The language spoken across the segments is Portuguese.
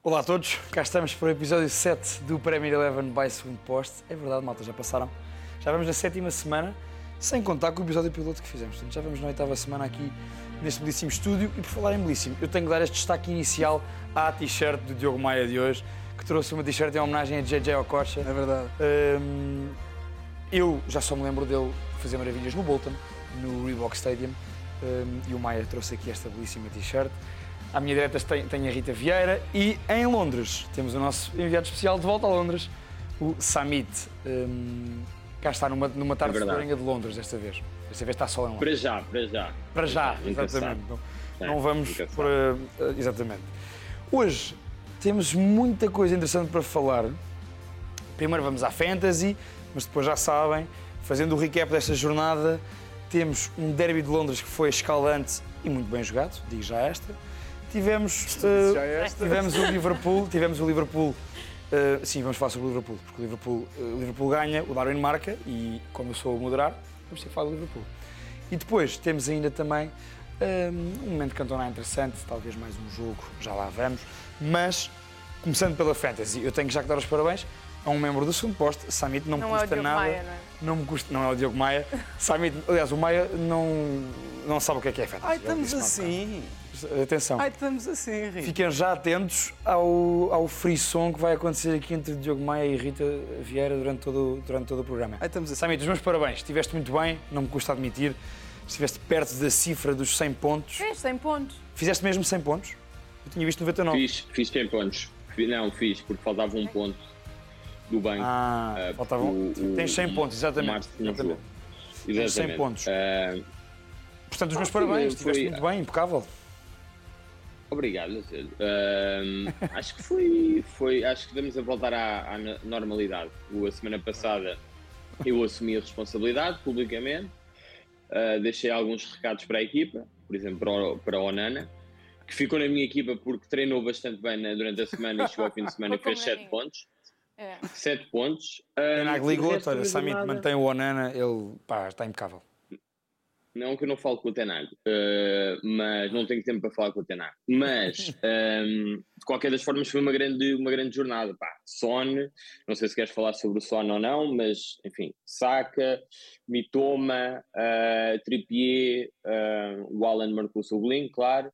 Olá a todos, cá estamos para o episódio 7 do Premier 11 by Segundo Post. É verdade, malta, já passaram. Já vamos na 7ª semana, sem contar com o episódio piloto que fizemos. Portanto, já vamos na 8ª semana aqui neste belíssimo estúdio. E por falar em belíssimo, eu tenho que dar este destaque inicial à t-shirt do Diogo Maia de hoje, que trouxe uma t-shirt em homenagem a JJ Okocha. É verdade. Eu já só me lembro dele fazer maravilhas no Bolton, no Reebok Stadium, e o Maia trouxe aqui esta belíssima t-shirt. À minha direita tem a Rita Vieira e em Londres temos o nosso enviado especial de volta a Londres, o Samit. Cá está numa tarde florenga de Londres desta vez. Desta vez está sol em Londres. Para já, exatamente. Não vamos para... Exatamente. Hoje temos muita coisa interessante para falar. Primeiro vamos à Fantasy, mas depois já sabem, fazendo o recap desta jornada, temos um derby de Londres que foi escaldante e muito bem jogado, digo já esta. Tivemos o Liverpool, sim, vamos falar sobre o Liverpool, porque o Liverpool ganha, o Darwin marca e, como eu sou a moderar, vamos ter que falar do Liverpool. E depois temos ainda também um momento de Cantona interessante, talvez mais um jogo, já lá vamos, mas, começando pela Fantasy, eu tenho que já dar os parabéns a um membro do Segundo Posto, Samit, não me custa nada. Maia, não é? Não é o Diogo Maia. Samit, aliás, o Maia não sabe o que é Fantasy. Ai, estamos assim. Atenção. Ai, estamos assim, Rita. Fiquem já atentos ao frisson que vai acontecer aqui entre Diogo Maia e Rita Vieira durante todo o programa. Ai, estamos assim. Samit, os meus parabéns. Estiveste muito bem, não me custa admitir. Estiveste perto da cifra dos 100 pontos. Fez 100 pontos. Fizeste mesmo 100 pontos? Eu tinha visto 99. Fiz 100 pontos. Não, fiz, porque faltava um ponto do banco. Faltavam. Tens 100 pontos, exatamente. Tens 100 pontos. Portanto, os meus parabéns. Estiveste muito bem, impecável. Obrigado, acho que acho que estamos a voltar à normalidade. A semana passada eu assumi a responsabilidade publicamente, deixei alguns recados para a equipa, por exemplo para o Onana, que ficou na minha equipa porque treinou bastante bem durante a semana e chegou ao fim de semana e fez 7 pontos. 7 pontos. Tenag ligou-te, olha, Samit mantém o Onana, ele está impecável. Não que eu não falo com o Tenag, mas não tenho tempo para falar com o Tenag. Mas, de qualquer das formas, foi uma grande jornada. Son, não sei se queres falar sobre o Son ou não, mas, enfim, Saka, Mitoma, Trippier, o Alan marcou o seu golinho, claro,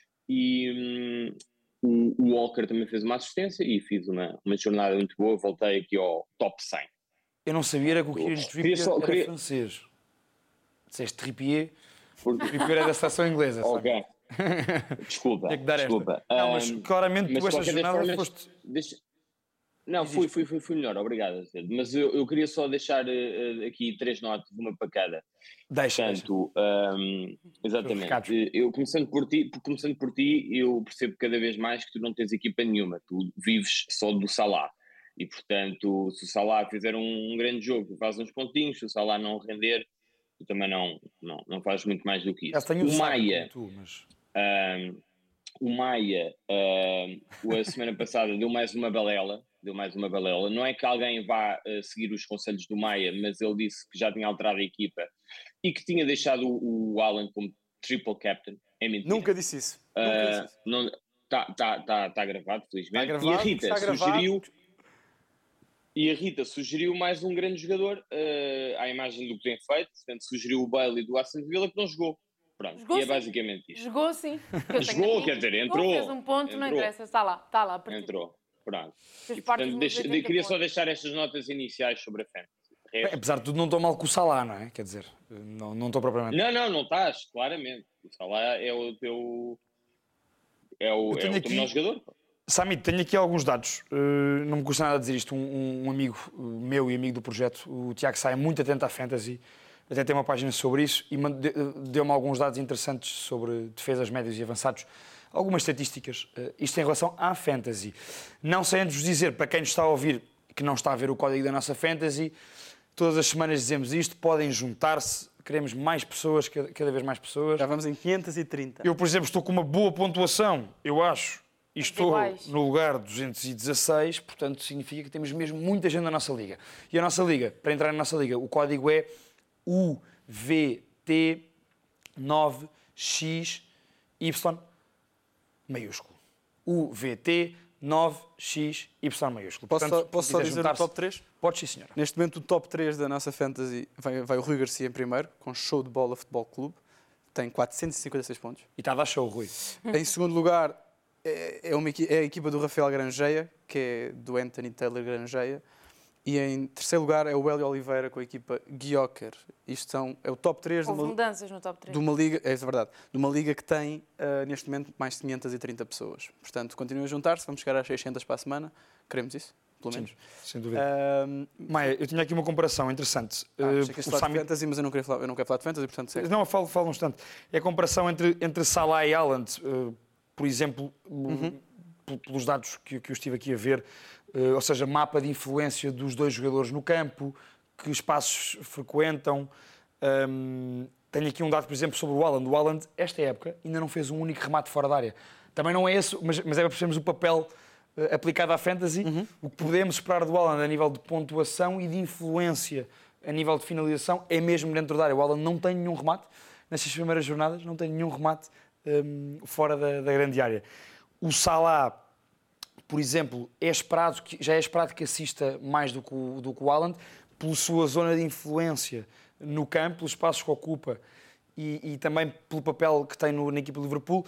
e o Walker também fez uma assistência e fiz uma jornada muito boa, voltei aqui ao top 100. Eu não sabia que o Kieran Trippier era francês. Disseste Trippier, Trippier é da seleção inglesa, sabe? Ok. Desculpa. Tem que dar esta. Não, mas claramente tu esta jornada foste... Não, fui melhor, obrigado. Mas eu queria só deixar aqui 3 notas, uma para cada. Portanto, exatamente. Eu começando por ti, eu percebo cada vez mais que tu não tens equipa nenhuma. Tu vives só do Salah. E, portanto, se o Salah fizer um grande jogo, tu fazes uns pontinhos, se o Salah não render... Tu também não fazes muito mais do que isso. O Maia, a semana passada deu mais uma balela. Não é que alguém vá seguir os conselhos do Maia, mas ele disse que já tinha alterado a equipa e que tinha deixado o Alan como triple captain. É mentira. Nunca disse isso. Está gravado, felizmente. Está gravado, e a Rita sugeriu mais um grande jogador à imagem do que tem feito. Portanto, sugeriu o Bailey do Aston Villa, que não jogou. Pronto, jogou, e é basicamente isto. Jogou sim. Jogou, quer dizer, entrou. Fez um ponto, não interessa, está lá. Entrou, pronto. E, portanto, queria só deixar estas notas iniciais sobre a Fantasy. Apesar de tudo, não estou mal com o Salah, não é? Quer dizer, não estou propriamente... Não estás, claramente. O Salah é o teu... É o teu melhor jogador. Samit, tenho aqui alguns dados, não me custa nada dizer isto, um amigo meu e amigo do projeto, o Tiago Sá, é muito atento à Fantasy, até tem uma página sobre isso e deu-me alguns dados interessantes sobre defesas, médios e avançados, algumas estatísticas, isto em relação à Fantasy. Não sei antes vos dizer, para quem nos está a ouvir, que não está a ver o código da nossa Fantasy, todas as semanas dizemos isto, podem juntar-se, queremos mais pessoas, cada vez mais pessoas. Já vamos em 530. Eu, por exemplo, estou com uma boa pontuação, eu acho. E estou no lugar 216, portanto significa que temos mesmo muita gente na nossa liga. E a nossa liga, para entrar na nossa liga, o código é UVT9XY maiúsculo. UVT 9XY maiúsculo. Posso só dizer o top 3? Podes, sim, senhor. Neste momento, o top 3 da nossa Fantasy vai o Rui Garcia em primeiro, com Show de Bola Futebol Clube. Tem 456 pontos. E está a dar show, Rui. Em segundo lugar, é a equipa do Rafael Grangeia, que é do Anthony Taylor Grangeia. E em terceiro lugar é o Hélio Oliveira com a equipa Guioker. É o top 3 Houve mudanças no top 3. de uma liga, é verdade, de uma liga que tem, neste momento, mais de 530 pessoas. Portanto, continuem a juntar-se, vamos chegar às 600 para a semana. Queremos isso, pelo menos. Sim, sem dúvida. Maia, eu tinha aqui uma comparação interessante. Achei que ia falar de Fantasy, mas eu não quero falar de Fantasy, portanto... Segue. Não, eu falo um instante. É a comparação entre Salah e Haaland. Por exemplo, pelos dados que eu estive aqui a ver, ou seja, mapa de influência dos dois jogadores no campo, que espaços frequentam. Tenho aqui um dado, por exemplo, sobre o Haaland. O Haaland, esta época, ainda não fez um único remate fora da área. Também não é esse, mas é para percebermos o papel aplicado à Fantasy, o que podemos esperar do Haaland a nível de pontuação e de influência a nível de finalização é mesmo dentro da área. O Haaland não tem nenhum remate, nestas primeiras jornadas, não tem nenhum remate fora da grande área. O Salah, por exemplo, já é esperado que assista mais do que o Haaland, pela sua zona de influência no campo, pelos espaços que ocupa e também pelo papel que tem na equipa do Liverpool.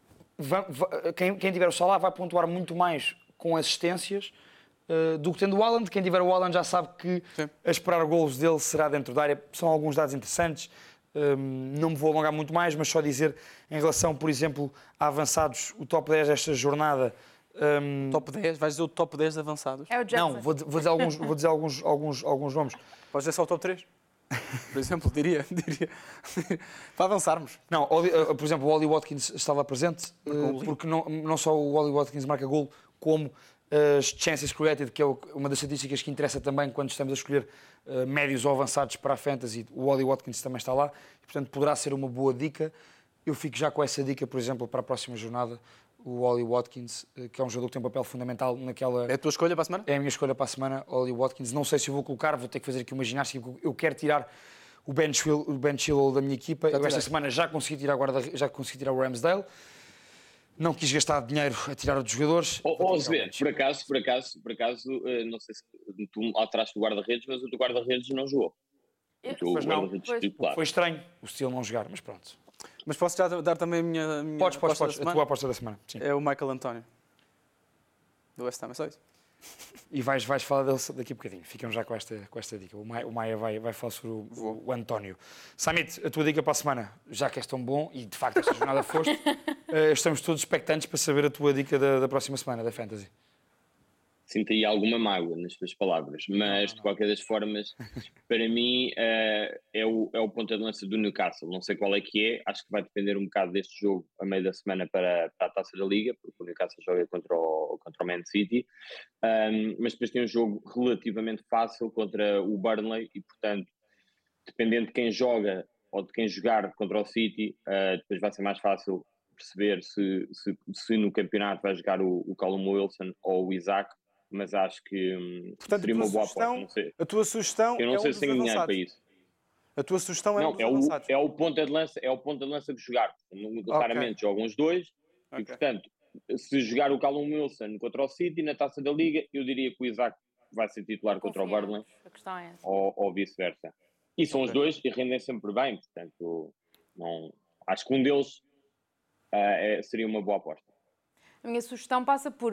Quem tiver o Salah vai pontuar muito mais com assistências do que tendo o Haaland. Quem tiver o Haaland já sabe que a esperar golos dele será dentro da área. São alguns dados interessantes. Não me vou alongar muito mais, mas só dizer em relação, por exemplo, a avançados, o top 10 desta jornada. Top 10? Vais dizer o top 10 de avançados? É o Jackson. Não, vou dizer alguns nomes. Podes dizer só o top 3? Por exemplo, diria. Para avançarmos. Não, por exemplo, o Ollie Watkins estava presente, porque não só o Ollie Watkins marca golo, como as chances created, que é uma das estatísticas que interessa também quando estamos a escolher médios ou avançados para a Fantasy. O Ollie Watkins também está lá, e, portanto poderá ser uma boa dica. Eu fico já com essa dica, por exemplo, para a próxima jornada. O Ollie Watkins, que é um jogador que tem um papel fundamental naquela... É a tua escolha para a semana? É a minha escolha para a semana, Ollie Watkins. Não sei se eu vou colocar, vou ter que fazer aqui uma ginástica, porque eu quero tirar o Ben Chilwell da minha equipa. Eu esta semana já consegui tirar o Ramsdale. Não quis gastar dinheiro a tirar outros jogadores. Por acaso, não sei se tu atrás do guarda-redes, mas o do guarda-redes não jogou. Mas não, foi estranho o Steele não jogar, mas pronto. Mas posso já dar também a minha Podes, a tua aposta da semana. Sim. É o Michael António, do West Ham, é só isso. E vais falar dele daqui a bocadinho. Ficam já com esta dica. O Maia vai falar sobre o António. Samit, a tua dica para a semana, já que és tão bom, e de facto esta jornada foste, estamos todos expectantes para saber a tua dica da próxima semana, da Fantasy. Sinto aí alguma mágoa nas tuas palavras, mas de qualquer das formas, para mim é o ponta de lança do Newcastle. Não sei qual é que é, acho que vai depender um bocado deste jogo a meio da semana para a Taça da Liga, porque o Newcastle joga contra o Man City, mas depois tem um jogo relativamente fácil contra o Burnley e, portanto, dependendo de quem joga ou de quem jogar contra o City, depois vai ser mais fácil perceber se no campeonato vai jogar o Callum Wilson ou o Isaac. Mas acho que portanto, seria uma boa aposta. Não sei. A tua sugestão eu não sei se tenho dinheiro para isso. A tua sugestão é o ponta de lança de jogar. Claramente jogam os dois. E, portanto, se jogar o Callum Wilson contra o City na Taça da Liga, eu diria que o Isaac vai ser titular contra o Burnley. Ou vice-versa. E são os dois e rendem sempre bem. Portanto, acho que um deles seria uma boa aposta. A minha sugestão passa por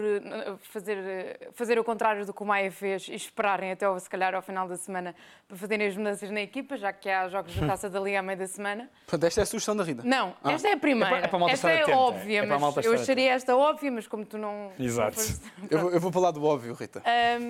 fazer o contrário do que o Maia fez e esperarem até, se calhar, ao final da semana para fazerem as mudanças na equipa, já que há jogos da Taça da Liga à meio da semana. Portanto, esta é a sugestão da Rita? Não, esta é a primeira. Esta é óbvia, mas eu acharia esta óbvia, mas como tu não... Exato. Eu vou falar do óbvio, Rita.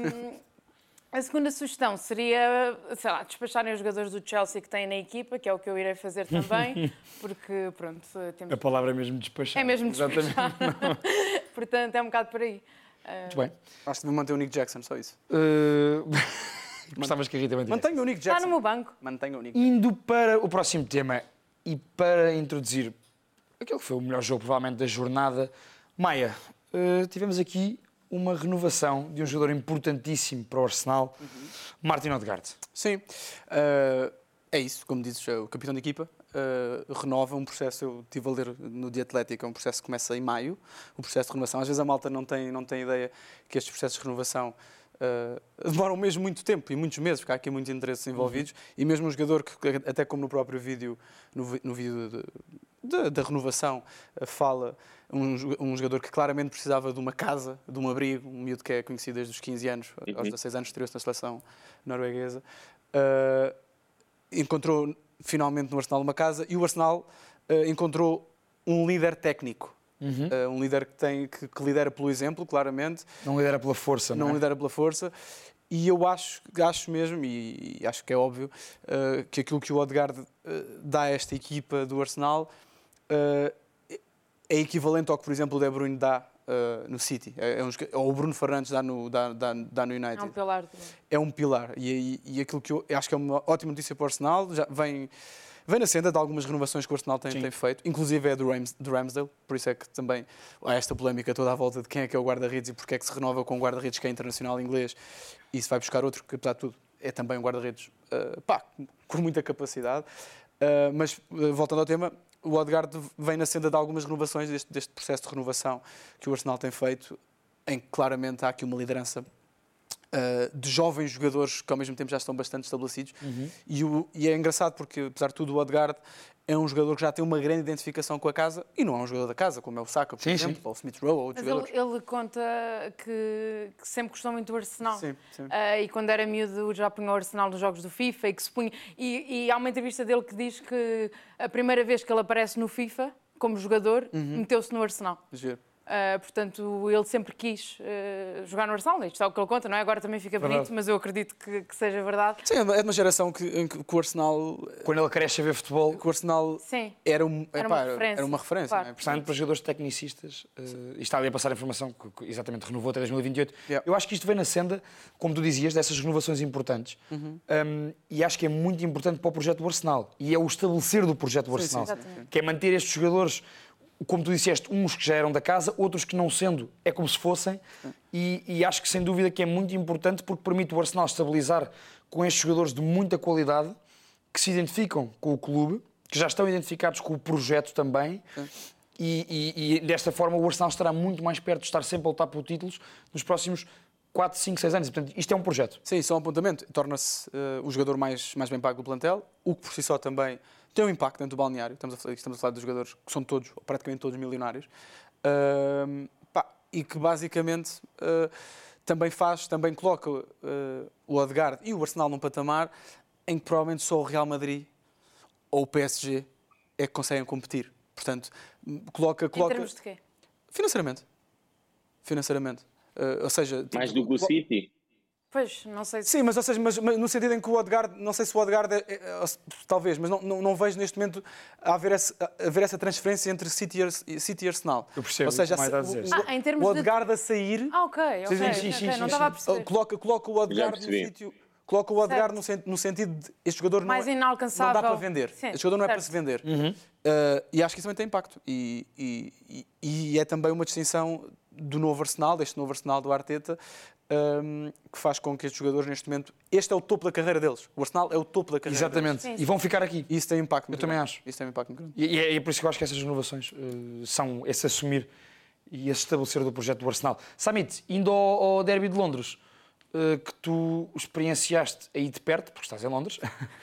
A segunda sugestão seria, sei lá, despacharem os jogadores do Chelsea que têm na equipa, que é o que eu irei fazer também, porque, pronto, temos... A palavra é mesmo despachar. É mesmo despachar. Portanto, é um bocado por aí. Muito bem. Acho que vou manter o Nick Jackson, só isso. Gostavas que a Rita mantivesse? Mantenha o Nick Jackson. Está no meu banco. Mantenha o Nick. Indo para o próximo tema e para introduzir aquele que foi o melhor jogo, provavelmente, da jornada, Maia, tivemos aqui uma renovação de um jogador importantíssimo para o Arsenal, Martin Odegaard. Sim, é isso, como dizes, é o capitão da equipa. renova um processo, eu estive a ler no The Athletic, é um processo que começa em maio, o processo de renovação. Às vezes a malta não tem ideia que estes processos de renovação demoram mesmo muito tempo e muitos meses, porque há aqui muitos interesses envolvidos, e mesmo um jogador que, até como no próprio vídeo, no vídeo da renovação, fala um jogador que claramente precisava de uma casa, de um abrigo, um miúdo que é conhecido desde os 15 anos, aos 16 anos estreou-se na seleção norueguesa, encontrou finalmente no Arsenal uma casa, e o Arsenal encontrou um líder técnico. Um líder que lidera pelo exemplo, claramente. Não lidera pela força, não é? Não lidera pela força. E eu acho mesmo, e acho que é óbvio, que aquilo que o Odegaard dá a esta equipa do Arsenal é equivalente ao que, por exemplo, o De Bruyne dá no City. Ou o Bruno Fernandes dá no United. É um pilar. É um pilar. E aquilo que eu acho que é uma ótima notícia para o Arsenal, já vem na senda de algumas renovações que o Arsenal tem feito, inclusive é do Ramsdale, por isso é que também há esta polémica toda à volta de quem é que é o guarda-redes e porque é que se renova com um guarda-redes que é internacional inglês e se vai buscar outro que, apesar de tudo, é também um guarda-redes com muita capacidade. Mas, voltando ao tema, o Odegaard vem na senda de algumas renovações deste processo de renovação que o Arsenal tem feito, em que claramente há aqui uma liderança de jovens jogadores que ao mesmo tempo já estão bastante estabelecidos. E é engraçado porque, apesar de tudo, o Odegaard é um jogador que já tem uma grande identificação com a casa e não é um jogador da casa, como é o Saka, por exemplo, ou o Smith Rowe, ou outros jogadores. Ele conta que sempre gostou muito do Arsenal. Sim. E quando era miúdo já punha o Arsenal nos jogos do FIFA e que se punha... E há uma entrevista dele que diz que a primeira vez que ele aparece no FIFA, como jogador, meteu-se no Arsenal. Giro. Portanto, ele sempre quis jogar no Arsenal. Isto é o que ele conta, não é? Agora também fica bonito, mas eu acredito que seja verdade. Sim, é de uma geração em que o Arsenal... Quando ele cresce a ver futebol, que o Arsenal era uma referência. Claro. Não é? portanto, para jogadores tecnicistas, e está ali a passar a informação que exatamente renovou até 2028. Yeah. Eu acho que isto vem na senda, como tu dizias, dessas renovações importantes. E acho que é muito importante para o projeto do Arsenal. E é o estabelecer do projeto do Arsenal. sim. Que é manter estes jogadores, como tu disseste, uns que já eram da casa, outros que não sendo, é como se fossem. E acho que sem dúvida que é muito importante porque permite o Arsenal estabilizar com estes jogadores de muita qualidade, que se identificam com o clube, que já estão identificados com o projeto também. E desta forma o Arsenal estará muito mais perto de estar sempre a lutar por títulos nos próximos 4, 5, 6 anos. Portanto, isto é um projeto. Sim, só um apontamento. Torna-se o jogador mais bem pago do plantel, o que por si só também tem um impacto dentro do balneário. Estamos a falar de jogadores que são todos, praticamente todos milionários. E que basicamente também coloca o Odegaard e o Arsenal num patamar em que provavelmente só o Real Madrid ou o PSG é que conseguem competir. Portanto, coloca... Em termos de quê? Financeiramente. Ou seja... Mais do que o City? Pois, não sei se... Sim, mas no sentido em que o Odegaard, não sei se o Odegaard talvez, mas não vejo neste momento haver essa transferência entre City e Arsenal. Eu percebo ou seja, o que mais está a dizer. em termos o Odegaard a sair... ok. Não estava a perceber. Coloca o Odegaard no sítio... Coloca o Odegaard no sentido de este jogador mais não inalcançável. Não dá para vender. Sim, este jogador não certo. é para se vender. E acho que isso também tem impacto. E é também uma distinção do novo Arsenal, deste novo Arsenal do Arteta, que faz com que estes jogadores, neste momento, este é o topo da carreira deles. O Arsenal é o topo da carreira Exatamente. deles. E vão ficar aqui. E isso tem impacto muito Eu também grande. acho. Isso tem um impacto muito grande. E é por isso que eu acho que essas renovações são esse assumir e esse estabelecer do projeto do Arsenal. Samit, indo ao Derby de Londres, que tu experienciaste aí de perto, porque estás em Londres,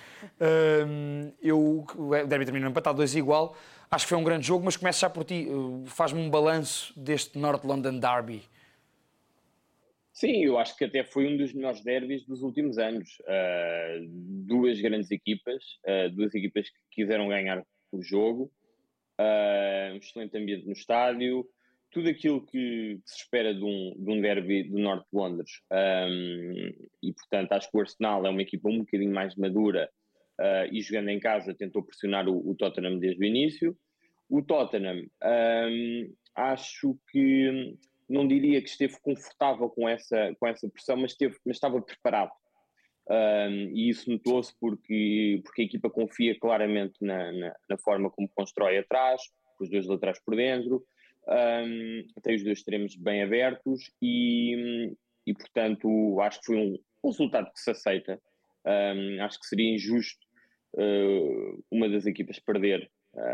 o Derby terminou empatado 2 igual. Acho que foi um grande jogo, mas começo já por ti. Faz-me um balanço deste North London Derby. Sim, eu acho que até foi um dos melhores derbys dos últimos anos. Duas grandes equipas, duas equipas que quiseram ganhar o jogo, um excelente ambiente no estádio, tudo aquilo que se espera de um derby do Norte de Londres. E, portanto, acho que o Arsenal é uma equipa um bocadinho mais madura e, jogando em casa, tentou pressionar o Tottenham desde o início. O Tottenham, acho que... não diria que esteve confortável com essa pressão, mas estava preparado. E isso notou-se porque a equipa confia claramente na forma como constrói atrás, com os dois laterais por dentro, tem os dois extremos bem abertos e portanto, acho que foi um resultado que se aceita. Acho que seria injusto uma das equipas perder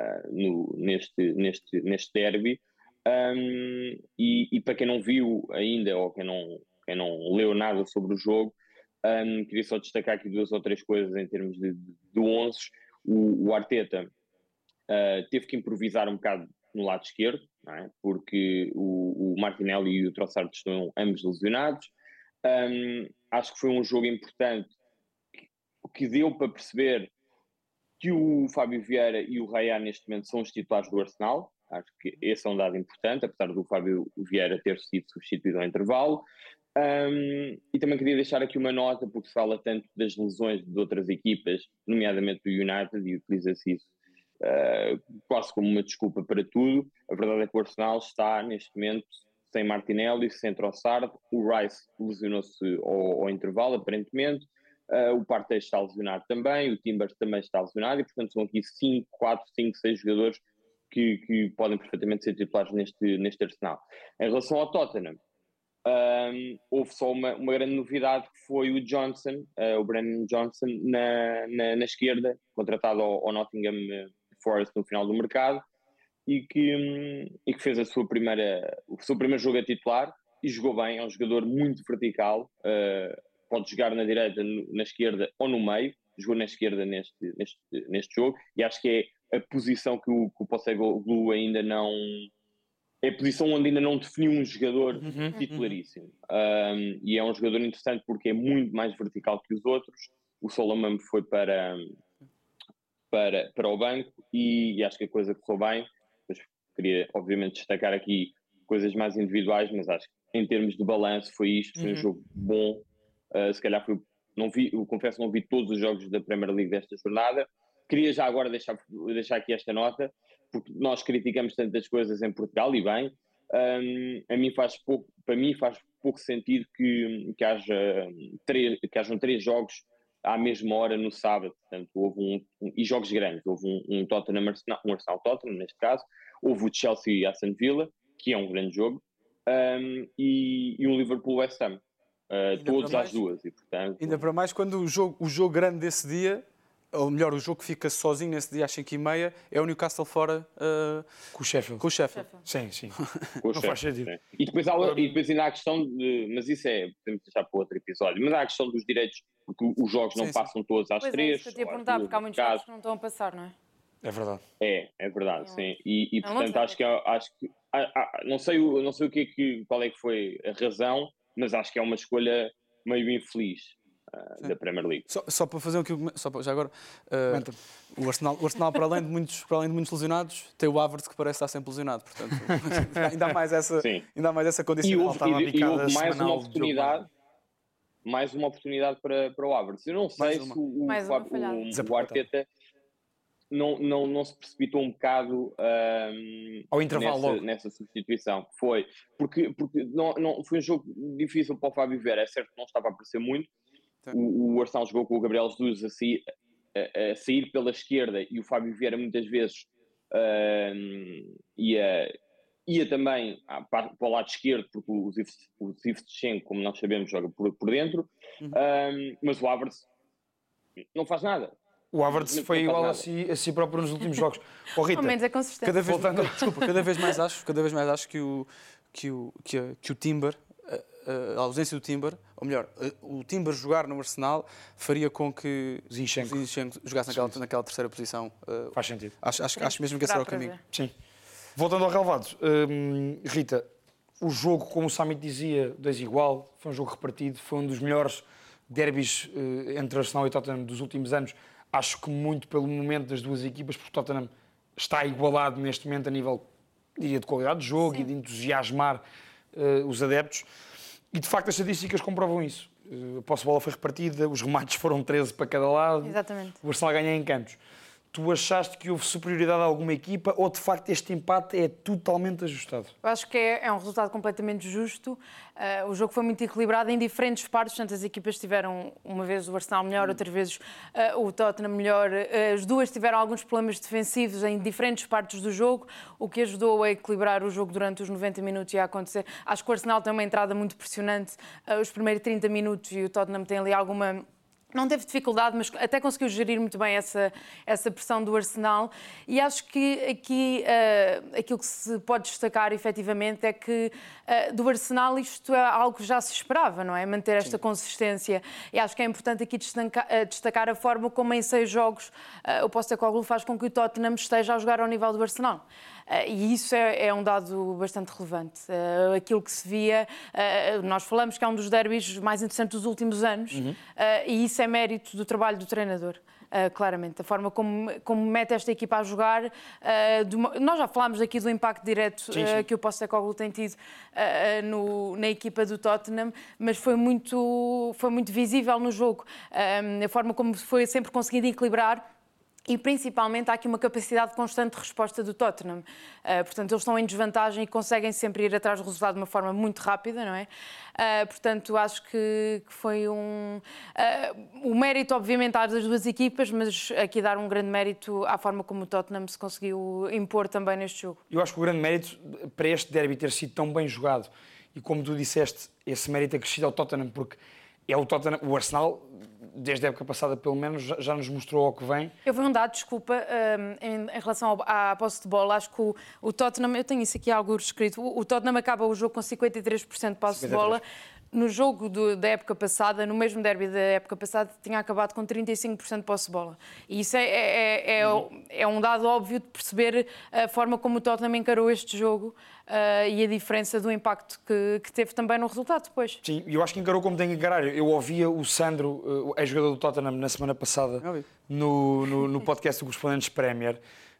neste derby. E para quem não viu ainda, ou quem não leu nada sobre o jogo, queria só destacar aqui 2 ou 3 coisas em termos de 11. O Arteta teve que improvisar um bocado no lado esquerdo, não é? Porque o Martinelli e o Trossard estão ambos lesionados. Acho que foi um jogo importante que deu para perceber que o Fábio Vieira e o Raya neste momento são os titulares do Arsenal. Acho que esse é um dado importante, apesar do Fábio Vieira ter sido substituído ao intervalo. E também queria deixar aqui uma nota, porque se fala tanto das lesões de outras equipas, nomeadamente do United, e utiliza-se isso quase como uma desculpa para tudo. A verdade é que o Arsenal está neste momento sem Martinelli, sem Trossard. O Rice lesionou-se ao intervalo, aparentemente. O Partey está lesionado também, o Timbers também está lesionado, e portanto são aqui 4, 5, 6 jogadores que podem perfeitamente ser titulares neste Arsenal. Em relação ao Tottenham, houve só uma grande novidade, que foi o Johnson, o Brennan Johnson, na esquerda, contratado ao Nottingham Forest no final do mercado, e que fez o seu primeiro jogo a titular, e jogou bem. É um jogador muito vertical, pode jogar na direita, na esquerda ou no meio. Jogou na esquerda neste jogo, e acho que é a posição que o Postecoglou ainda não... É a posição onde ainda não definiu um jogador titularíssimo. E é um jogador interessante porque é muito mais vertical que os outros. O Solomon foi para o banco, e acho que a coisa correu bem. Mas queria, obviamente, destacar aqui coisas mais individuais, mas acho que em termos de balanço foi isto. Foi um jogo bom. Se calhar eu confesso que não vi todos os jogos da Premier League desta jornada. Queria já agora deixar aqui esta nota, porque nós criticamos tantas coisas em Portugal, e bem, para mim faz pouco sentido que hajam 3 jogos à mesma hora no sábado. Portanto, houve e jogos grandes. Houve um Arsenal-Tottenham, neste caso. Houve o Chelsea-Aston Villa, que é um grande jogo, e um Liverpool-West Ham. Todos às 2. E, portanto... Ainda para mais quando o jogo grande desse dia, ou melhor, o jogo que fica sozinho nesse dia às 5h30, é o Newcastle fora com o Sheffield. Com o Sheffield. Sim. Não faz sentido. E depois ainda há a questão de... Mas isso podemos deixar para outro episódio. Mas há a questão dos direitos, porque os jogos não passam todos às 3. É isso que eu te ia perguntar, porque há muitos jogos que não estão a passar, não é? É verdade. É verdade, sim. E portanto, acho que não sei qual é que foi a razão, mas acho que é uma escolha meio infeliz da Premier League. Só para fazer já agora, o Arsenal para além de muitos lesionados, tem o Havertz, que parece estar sempre lesionado, portanto ainda há mais essa condição. E houve mais uma oportunidade para o Havertz. Eu não sei se o Arteta não se precipitou um bocado ao intervalo nessa substituição. Foi porque não foi um jogo difícil para o Fábio Vieira. É certo que não estava a aparecer muito. O Arsenal jogou com o Gabriel Jesus a sair pela esquerda, e o Fábio Vieira muitas vezes ia também para o lado esquerdo, porque o Zivchenko, como nós sabemos, joga por dentro. Mas o Havertz não faz nada. O Havertz foi igual a si próprio nos últimos jogos. Rita, ao menos é consistente. Cada vez mais acho que o Timber, a ausência do Timber, ou melhor, o Timber jogar no Arsenal faria com que Zinchenko jogasse naquela terceira posição. Faz sentido. Acho mesmo que esse era o caminho. Sim. Voltando ao relevado, Rita, o jogo, como o Samit dizia, 2 igual, foi um jogo repartido, foi um dos melhores derbys entre Arsenal e Tottenham dos últimos anos. Acho que muito pelo momento das duas equipas, porque o Tottenham está igualado neste momento a nível, diria, de qualidade de jogo. Sim. E de entusiasmar os adeptos. E, de facto, as estatísticas comprovam isso. A posse de bola foi repartida, os remates foram 13 para cada lado. Exatamente. O Arsenal ganha em cantos. Tu achaste que houve superioridade a alguma equipa, ou, de facto, este empate é totalmente ajustado? Eu acho que é um resultado completamente justo. O jogo foi muito equilibrado em diferentes partes. Portanto, as equipas tiveram, uma vez o Arsenal melhor, outras vezes o Tottenham melhor. As duas tiveram alguns problemas defensivos em diferentes partes do jogo, o que ajudou a equilibrar o jogo durante os 90 minutos e a acontecer. Acho que o Arsenal tem uma entrada muito pressionante os primeiros 30 minutos, e o Tottenham tem ali alguma não teve dificuldade, mas até conseguiu gerir muito bem essa pressão do Arsenal. E acho que aqui aquilo que se pode destacar efetivamente é que do Arsenal isto é algo que já se esperava, não é? Manter esta consistência. E acho que é importante aqui destacar a forma como em 6 jogos o Postecoglou faz com que o Tottenham esteja a jogar ao nível do Arsenal. E isso é um dado bastante relevante. Aquilo que se via, nós falamos que é um dos derbys mais interessantes dos últimos anos, e isso é mérito do trabalho do treinador. Claramente, a forma como mete esta equipa a jogar. Nós já falámos aqui do impacto direto que o Postecoglou tem tido na equipa do Tottenham, mas foi muito visível no jogo. A forma como foi sempre conseguindo equilibrar. E, principalmente, há aqui uma capacidade de constante resposta do Tottenham. Portanto, eles estão em desvantagem e conseguem sempre ir atrás do resultado de uma forma muito rápida, não é? Portanto, acho que foi o mérito, obviamente, às das duas equipas, mas aqui dar um grande mérito à forma como o Tottenham se conseguiu impor também neste jogo. Eu acho que o grande mérito para este derby ter sido tão bem jogado, e como tu disseste, esse mérito acrescido ao Tottenham, porque é o Tottenham, o Arsenal, desde a época passada, pelo menos, já nos mostrou ao que vem. Eu vi um dado, desculpa, em relação à posse de bola. Acho que o Tottenham, eu tenho isso aqui algo escrito, o Tottenham acaba o jogo com 53% de posse de bola. No jogo da época passada, no mesmo derby da época passada, tinha acabado com 35% de posse de bola. E isso é um dado óbvio de perceber a forma como o Tottenham encarou este jogo e a diferença do impacto que teve também no resultado depois. Sim, eu acho que encarou como tem que encarar. Eu ouvia o Sandro, ex-jogador do Tottenham, na semana passada, no podcast do Correspondentes Premier,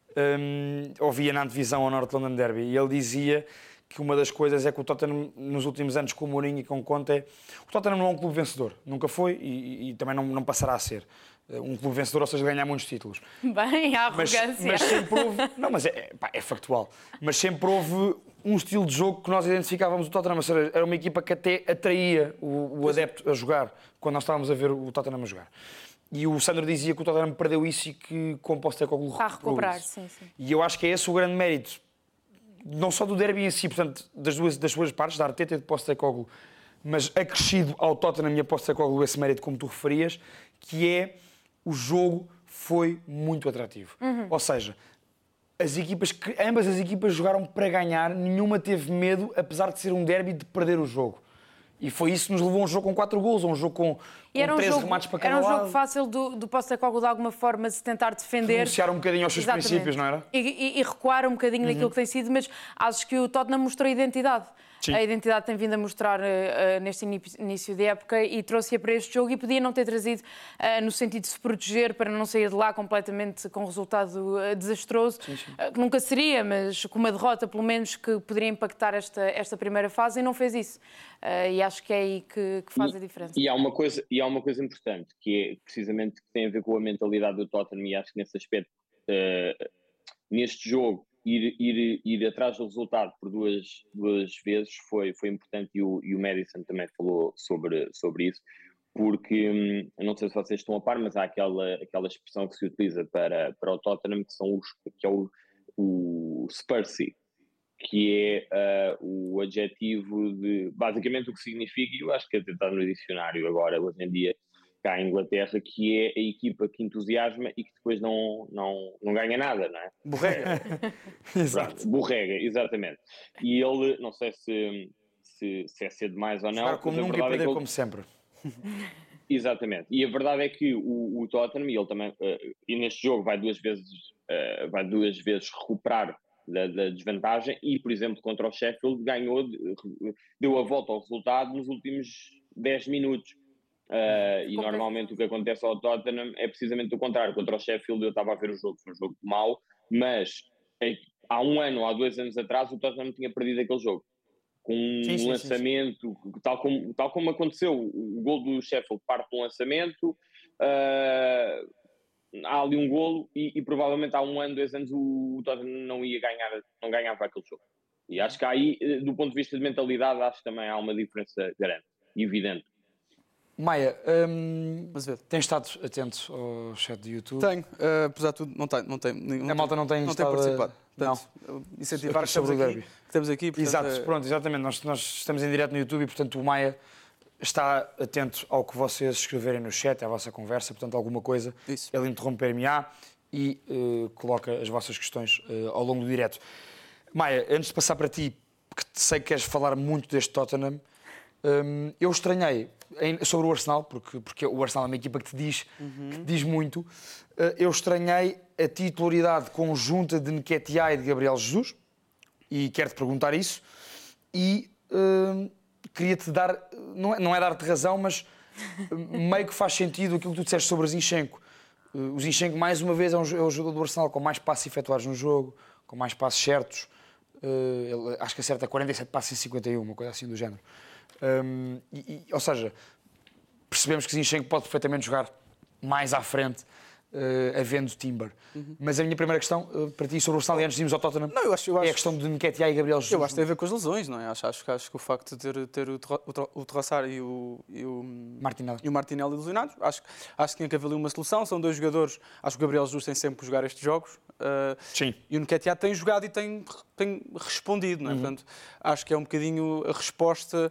ouvia na antevisão ao North London Derby, e ele dizia que uma das coisas é que o Tottenham, nos últimos anos, com o Mourinho e com Conte, o Tottenham não é um clube vencedor. Nunca foi e também não passará a ser. Um clube vencedor, ou seja, ganhar muitos títulos. Bem, a arrogância. Mas sempre houve... Não, mas é factual. Mas sempre houve um estilo de jogo que nós identificávamos o Tottenham. Ou seja, era uma equipa que até atraía o adepto a jogar, quando nós estávamos a ver o Tottenham a jogar. E o Sandro dizia que o Tottenham perdeu isso e que com o Postecoglou está a recuperar, sim. E eu acho que é esse o grande mérito. Não só do derby em si, portanto, das suas partes, da Arteta e de Postecoglou, mas acrescido ao Tottenham e a Postecoglou esse mérito, como tu referias, que é o jogo foi muito atrativo. Ou seja, ambas as equipas jogaram para ganhar, nenhuma teve medo, apesar de ser um derby, de perder o jogo. E foi isso que nos levou a um jogo com 4 golos, a um jogo com 13 remates para cada lado. Era um jogo fácil do Postecoglou de alguma forma se tentar defender. Renunciar um bocadinho aos seus princípios, não era? E recuar um bocadinho daquilo que tem sido, mas acho que o Tottenham mostrou identidade. Sim. A identidade tem vindo a mostrar neste início de época e trouxe-a para este jogo e podia não ter trazido no sentido de se proteger para não sair de lá completamente com um resultado desastroso. Sim. Nunca seria, mas com uma derrota pelo menos que poderia impactar esta primeira fase e não fez isso. E acho que é aí que faz a diferença. E há uma coisa importante que é precisamente que tem a ver com a mentalidade do Tottenham e acho que nesse aspecto, neste jogo, ir atrás do resultado por duas vezes foi importante e o Maddison também falou sobre isso, porque eu não sei se vocês estão a par, mas há aquela expressão que se utiliza para o Tottenham que é o Spursy, que é o adjetivo de basicamente o que significa, e eu acho que até está no dicionário agora, hoje em dia, cá em Inglaterra, que é a equipa que entusiasma e que depois não ganha nada, não é? Borrega. Exato. Borrega, exatamente. E ele, não sei se é cedo demais ou não. Jogar como nunca e perder como sempre. Exatamente. E a verdade é que o Tottenham, e ele também, e neste jogo vai duas vezes recuperar da desvantagem e, por exemplo, contra o Sheffield deu a volta ao resultado nos últimos 10 minutos. E normalmente o que acontece ao Tottenham é precisamente o contrário. Contra o Sheffield eu estava a ver o jogo, foi um jogo mau, mas há 1 ano ou há 2 anos atrás o Tottenham tinha perdido aquele jogo com um lançamento, tal como aconteceu. O gol do Sheffield parte de um lançamento, há ali um golo e provavelmente há 1 ano, 2 anos o Tottenham não ganhava aquele jogo. E acho que aí, do ponto de vista de mentalidade, acho que também há uma diferença grande e evidente. Maia, tens estado atento ao chat do YouTube? Tenho, apesar de tudo, não tem. A malta não tem participado. Portanto, incentivar que estamos aqui. Portanto, exatamente. Nós estamos em direto no YouTube e, portanto, o Maia está atento ao que vocês escreverem no chat, à vossa conversa, portanto, alguma coisa, Isso. ele interromper-me-á e coloca as vossas questões ao longo do direto. Maia, antes de passar para ti, porque sei que queres falar muito deste Tottenham, eu estranhei sobre o Arsenal, porque o Arsenal é uma equipa que te diz muito, eu estranhei a titularidade conjunta de Nketiah e de Gabriel Jesus, e quero-te perguntar isso, e queria-te dar, não é dar-te razão, mas meio que faz sentido aquilo que tu disseste sobre o Zinchenko. O Zinchenko, mais uma vez, é o jogador do Arsenal com mais passos efetuados no jogo, com mais passos certos. Ele, acho que acerta 47 passos em 51, uma coisa assim do género. Ou seja, percebemos que Zinchenko pode perfeitamente jogar mais à frente, havendo Timber. Mas a minha primeira questão para ti sobre o Arsenal, e antes de irmos ao Tottenham, Não, eu acho, é a questão de Nketiah e Gabriel Jesus. Eu acho que tem a ver com as lesões, não é? Acho que o facto de ter o Trossard e o Martinelli lesionados, acho que tinha que haver ali uma solução. São dois jogadores, acho que o Gabriel Jesus tem sempre que jogar estes jogos. Sim. E o Nketiah tem jogado e tem respondido, não é? Portanto, acho que é um bocadinho a resposta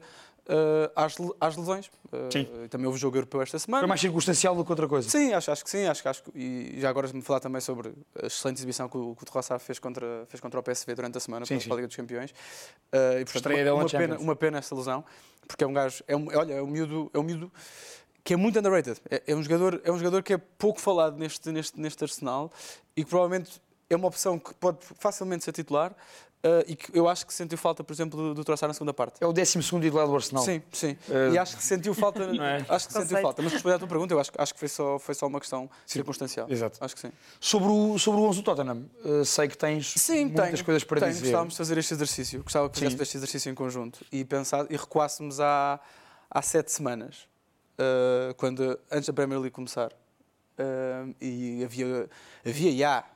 às lesões. Também houve jogo europeu esta semana. Foi mais circunstancial do que outra coisa. Sim, acho que sim. E já agora me falar também sobre a excelente exibição que o Trossard fez contra o PSV durante a semana, para a Liga dos Campeões. E, portanto, uma pena essa lesão, porque é um gajo, é um miúdo que é muito underrated. É um jogador que é pouco falado neste Arsenal e que provavelmente é uma opção que pode facilmente ser titular. E que eu acho que sentiu falta, por exemplo, do Trossard na segunda parte. É o 12º titular do Arsenal. Sim. E acho que sentiu falta. Acho que sentiu falta. Mas respondendo à tua pergunta, eu acho que foi só uma questão circunstancial. Exato. Acho que sim. Sobre o 11 do Tottenham, sei que tens muitas coisas para dizer. Gostávamos de fazer este exercício. Gostava que fizéssemos este exercício em conjunto e recuássemos há 7 semanas, antes da Premier League começar. E havia já...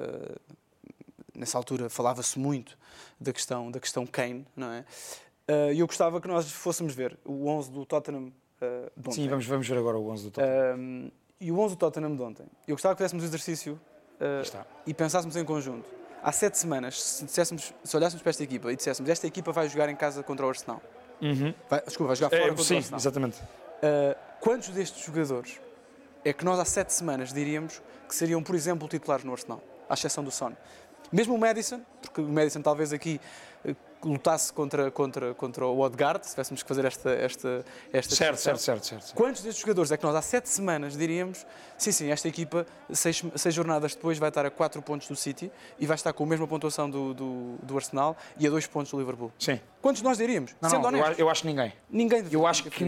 nessa altura falava-se muito da questão Kane, não é? E eu gostava que nós fôssemos ver o 11 do Tottenham de ontem. Sim, vamos ver agora o 11 do Tottenham. E o 11 do Tottenham de ontem. Eu gostava que fizéssemos o exercício e pensássemos em conjunto. Há 7 semanas, se olhássemos para esta equipa e disséssemos esta equipa vai jogar em casa contra o Arsenal. Vai jogar fora contra o Arsenal. Exatamente. Quantos destes jogadores é que nós há 7 semanas diríamos que seriam, por exemplo, titulares no Arsenal? À exceção do Son. Mesmo o Maddison, porque o Maddison talvez aqui lutasse contra o Odegaard, se tivéssemos que fazer esta Certo. Quantos destes jogadores é que nós há 7 semanas diríamos sim, esta equipa, 6 jornadas depois, vai estar a 4 pontos do City e vai estar com a mesma pontuação do Arsenal e a 2 pontos do Liverpool? Sim. Quantos nós diríamos? Sendo honestos? Eu acho que ninguém. Eu acho que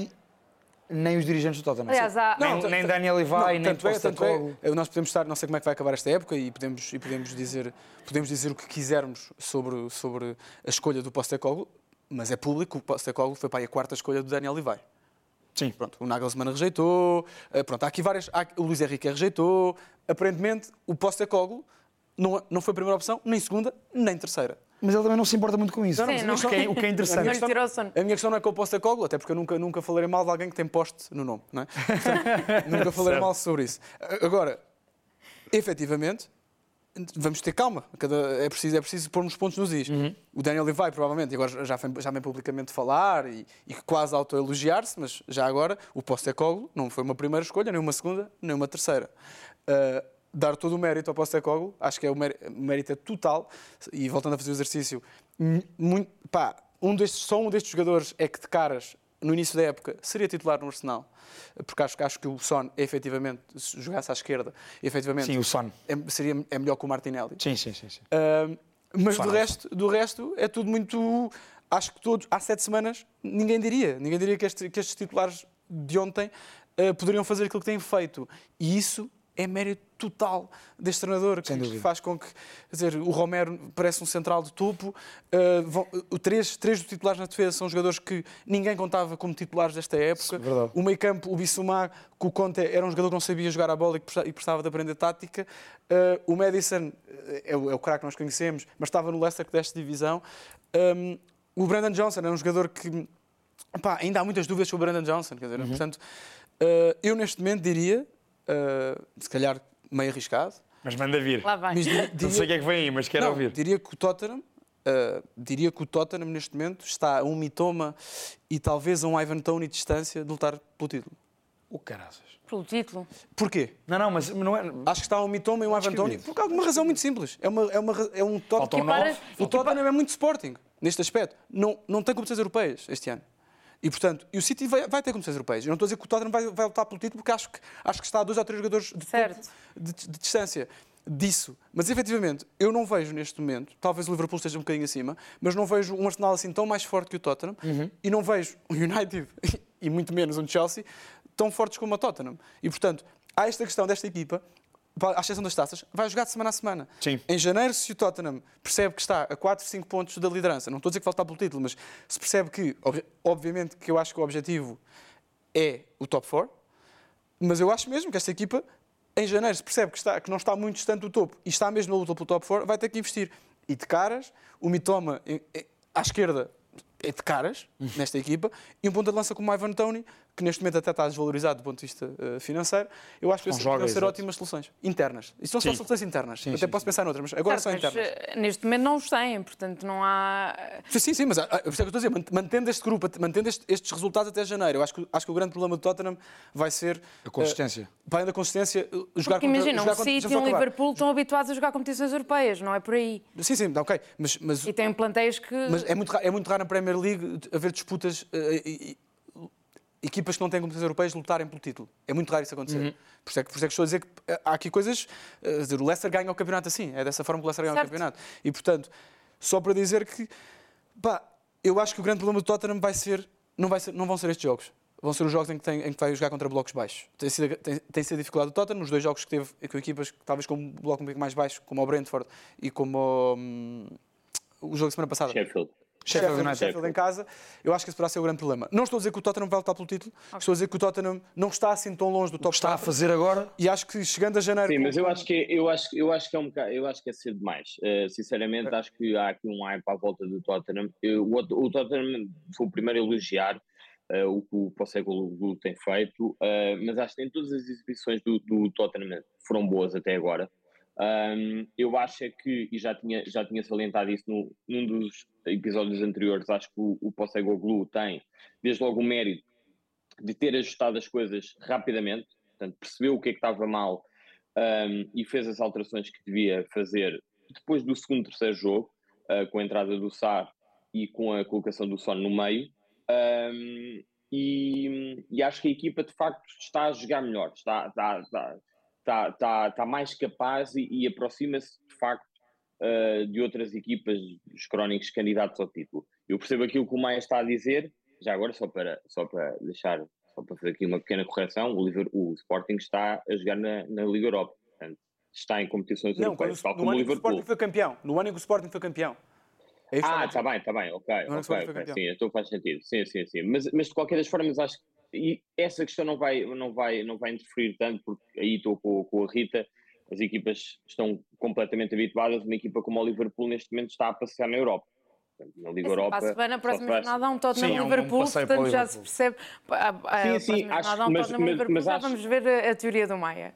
nem os dirigentes do Tottenham. Aliás, nem Daniel Levy, nem Postecoglou. Nós podemos estar, não sei como é que vai acabar esta época e podemos dizer o que quisermos sobre a escolha do Postecoglou, mas é público, o Postecoglou foi para aí a 4ª escolha do Daniel Levy. Sim. Pronto, o Nagelsmann rejeitou, há aqui várias, o Luís Henrique rejeitou, aparentemente o Postecoglou não foi a primeira opção, nem segunda, nem terceira. Mas ele também não se importa muito com isso. Sim, O que é interessante. A minha questão não é com o Postecoglou, até porque eu nunca falarei mal de alguém que tem poste no nome, não é? Portanto, nunca falarei mal sobre isso. Agora, efetivamente, vamos ter calma. É preciso pormos pontos nos is. O Daniel Levy, provavelmente, e agora já vem publicamente falar e quase autoelogiar-se, mas já agora o Postecoglou não foi uma primeira escolha, nem uma segunda, nem uma terceira. Dar todo o mérito ao Postecoglou, acho que o mérito é total, e voltando a fazer o exercício, só um destes jogadores é que de caras, no início da época, seria titular no Arsenal, porque acho que o Son, efetivamente, se jogasse à esquerda, efetivamente, Sim, o Son. É melhor que o Martinelli. Sim. Mas do resto é tudo muito... Acho que todos, há 7 semanas, ninguém diria que estes titulares de ontem poderiam fazer aquilo que têm feito. E isso é mérito total deste treinador, que faz com que, quer dizer, o Romero parece um central de topo, três dos titulares na defesa são jogadores que ninguém contava como titulares desta época. O meio-campo, o Bissouma, que o Conte era um jogador que não sabia jogar a bola e precisava de aprender tática. O Maddison é o craque que nós conhecemos, mas estava no Leicester, que desta divisão. O Brendan Johnson é um jogador que... ainda há muitas dúvidas sobre o Brendan Johnson, quer dizer, portanto, eu neste momento diria... se calhar meio arriscado. Mas manda vir. Lá vai. Não sei o que é que vem aí, mas quero ouvir. Diria que o Tottenham diria que o Tottenham, neste momento, está a um Mitoma e talvez a um Ivan Toney de distância de lutar pelo título. O caraças. Pelo título. Porquê? Não, mas não é... Acho que está um Mitoma e um Ivan Toney por uma razão muito simples. É um Tottenham. Faltam 9. O Tottenham é muito Sporting, neste aspecto. Não tem competições europeias este ano. E, portanto, o City vai ter competições europeias. Eu não estou a dizer que o Tottenham vai lutar pelo título, porque acho que está a 2 ou 3 jogadores de distância disso. Mas, efetivamente, eu não vejo neste momento, talvez o Liverpool esteja um bocadinho acima, mas não vejo um Arsenal assim tão mais forte que o Tottenham e não vejo o United, e muito menos um Chelsea, tão fortes como o Tottenham. E, portanto, há esta questão desta equipa, à exceção das taças, vai jogar de semana a semana. Sim. Em janeiro, se o Tottenham percebe que está a 4, 5 pontos da liderança, não estou a dizer que vai lutar pelo título, mas se percebe que, obviamente, que eu acho que o objetivo é o top 4, mas eu acho mesmo que esta equipa, em janeiro, se percebe que não está muito distante do topo e está mesmo na luta pelo top 4, vai ter que investir. E de caras, o Mitoma à esquerda é de caras nesta equipa, e um ponta de lança como o Ivan Toney, que neste momento até está desvalorizado do ponto de vista financeiro, eu acho que essas podem ser ótimas soluções internas. Isto são só soluções internas. Até posso pensar noutras, mas agora são internas. Neste momento não os têm, portanto não há... Sim, mas por isso é que eu estou a dizer, mantendo este grupo, mantendo estes resultados até janeiro, eu acho que o grande problema do Tottenham vai ser... A consistência. Para além da consistência, jogar Porque imagina, o City e o Liverpool estão habituados a jogar competições europeias, não é por aí. Sim, ok. Mas, e têm plantéis que... Mas é muito raro na Premier League haver disputas... equipas que não têm competições europeias lutarem pelo título. É muito raro isso acontecer. Por isso é que estou a dizer que há aqui coisas... o Leicester ganha o campeonato assim. É dessa forma que o Leicester ganha o campeonato. E, portanto, só para dizer que... eu acho que o grande problema do Tottenham não vão ser estes jogos. Vão ser os jogos em que vai jogar contra blocos baixos. Tem sido a dificuldade do Tottenham nos 2 jogos que teve com equipas talvez com um bloco um pouco mais baixo, como o Brentford e como o jogo da semana passada. Sheffield em casa, eu acho que esse poderá ser o grande problema. Não estou a dizer que o Tottenham vai lutar pelo título, estou a dizer que o Tottenham não está assim tão longe do top 4. Está a fazer agora. E acho que chegando a janeiro... Sim, mas eu acho que é um bocado, eu acho que é cedo demais. Sinceramente, acho que há aqui um hype à volta do Tottenham. O Tottenham foi o primeiro a elogiar o que o Postecoglou tem feito, mas acho que nem todas as exibições do Tottenham foram boas até agora. Eu acho que, e já tinha salientado isso num dos episódios anteriores, acho que o Postecoglou tem desde logo o mérito de ter ajustado as coisas rapidamente, portanto percebeu o que estava mal e fez as alterações que devia fazer depois do segundo, terceiro jogo, com a entrada do Sarr e com a colocação do Son no meio. E acho que a equipa de facto está a jogar melhor, está mais capaz e aproxima-se de facto de outras equipas, dos crónicos candidatos ao título. Eu percebo aquilo que o Maia está a dizer, já agora só para fazer aqui uma pequena correção, o Sporting está a jogar na Liga Europa, portanto, está em competições europeias, tal como o Liverpool. No ano que o Sporting foi campeão. Está bem, ok. Sim, então faz sentido. Sim. Mas de qualquer das formas, acho que essa questão não vai interferir tanto, porque aí estou com a Rita, as equipas estão completamente habituadas, uma equipa como o Liverpool neste momento está a passear na Europa. Portanto, na Liga Europa... Para a semana, próxima jornada, há um Tottenham Liverpool, portanto já se percebe... Sim, já vamos ver a teoria do Maia.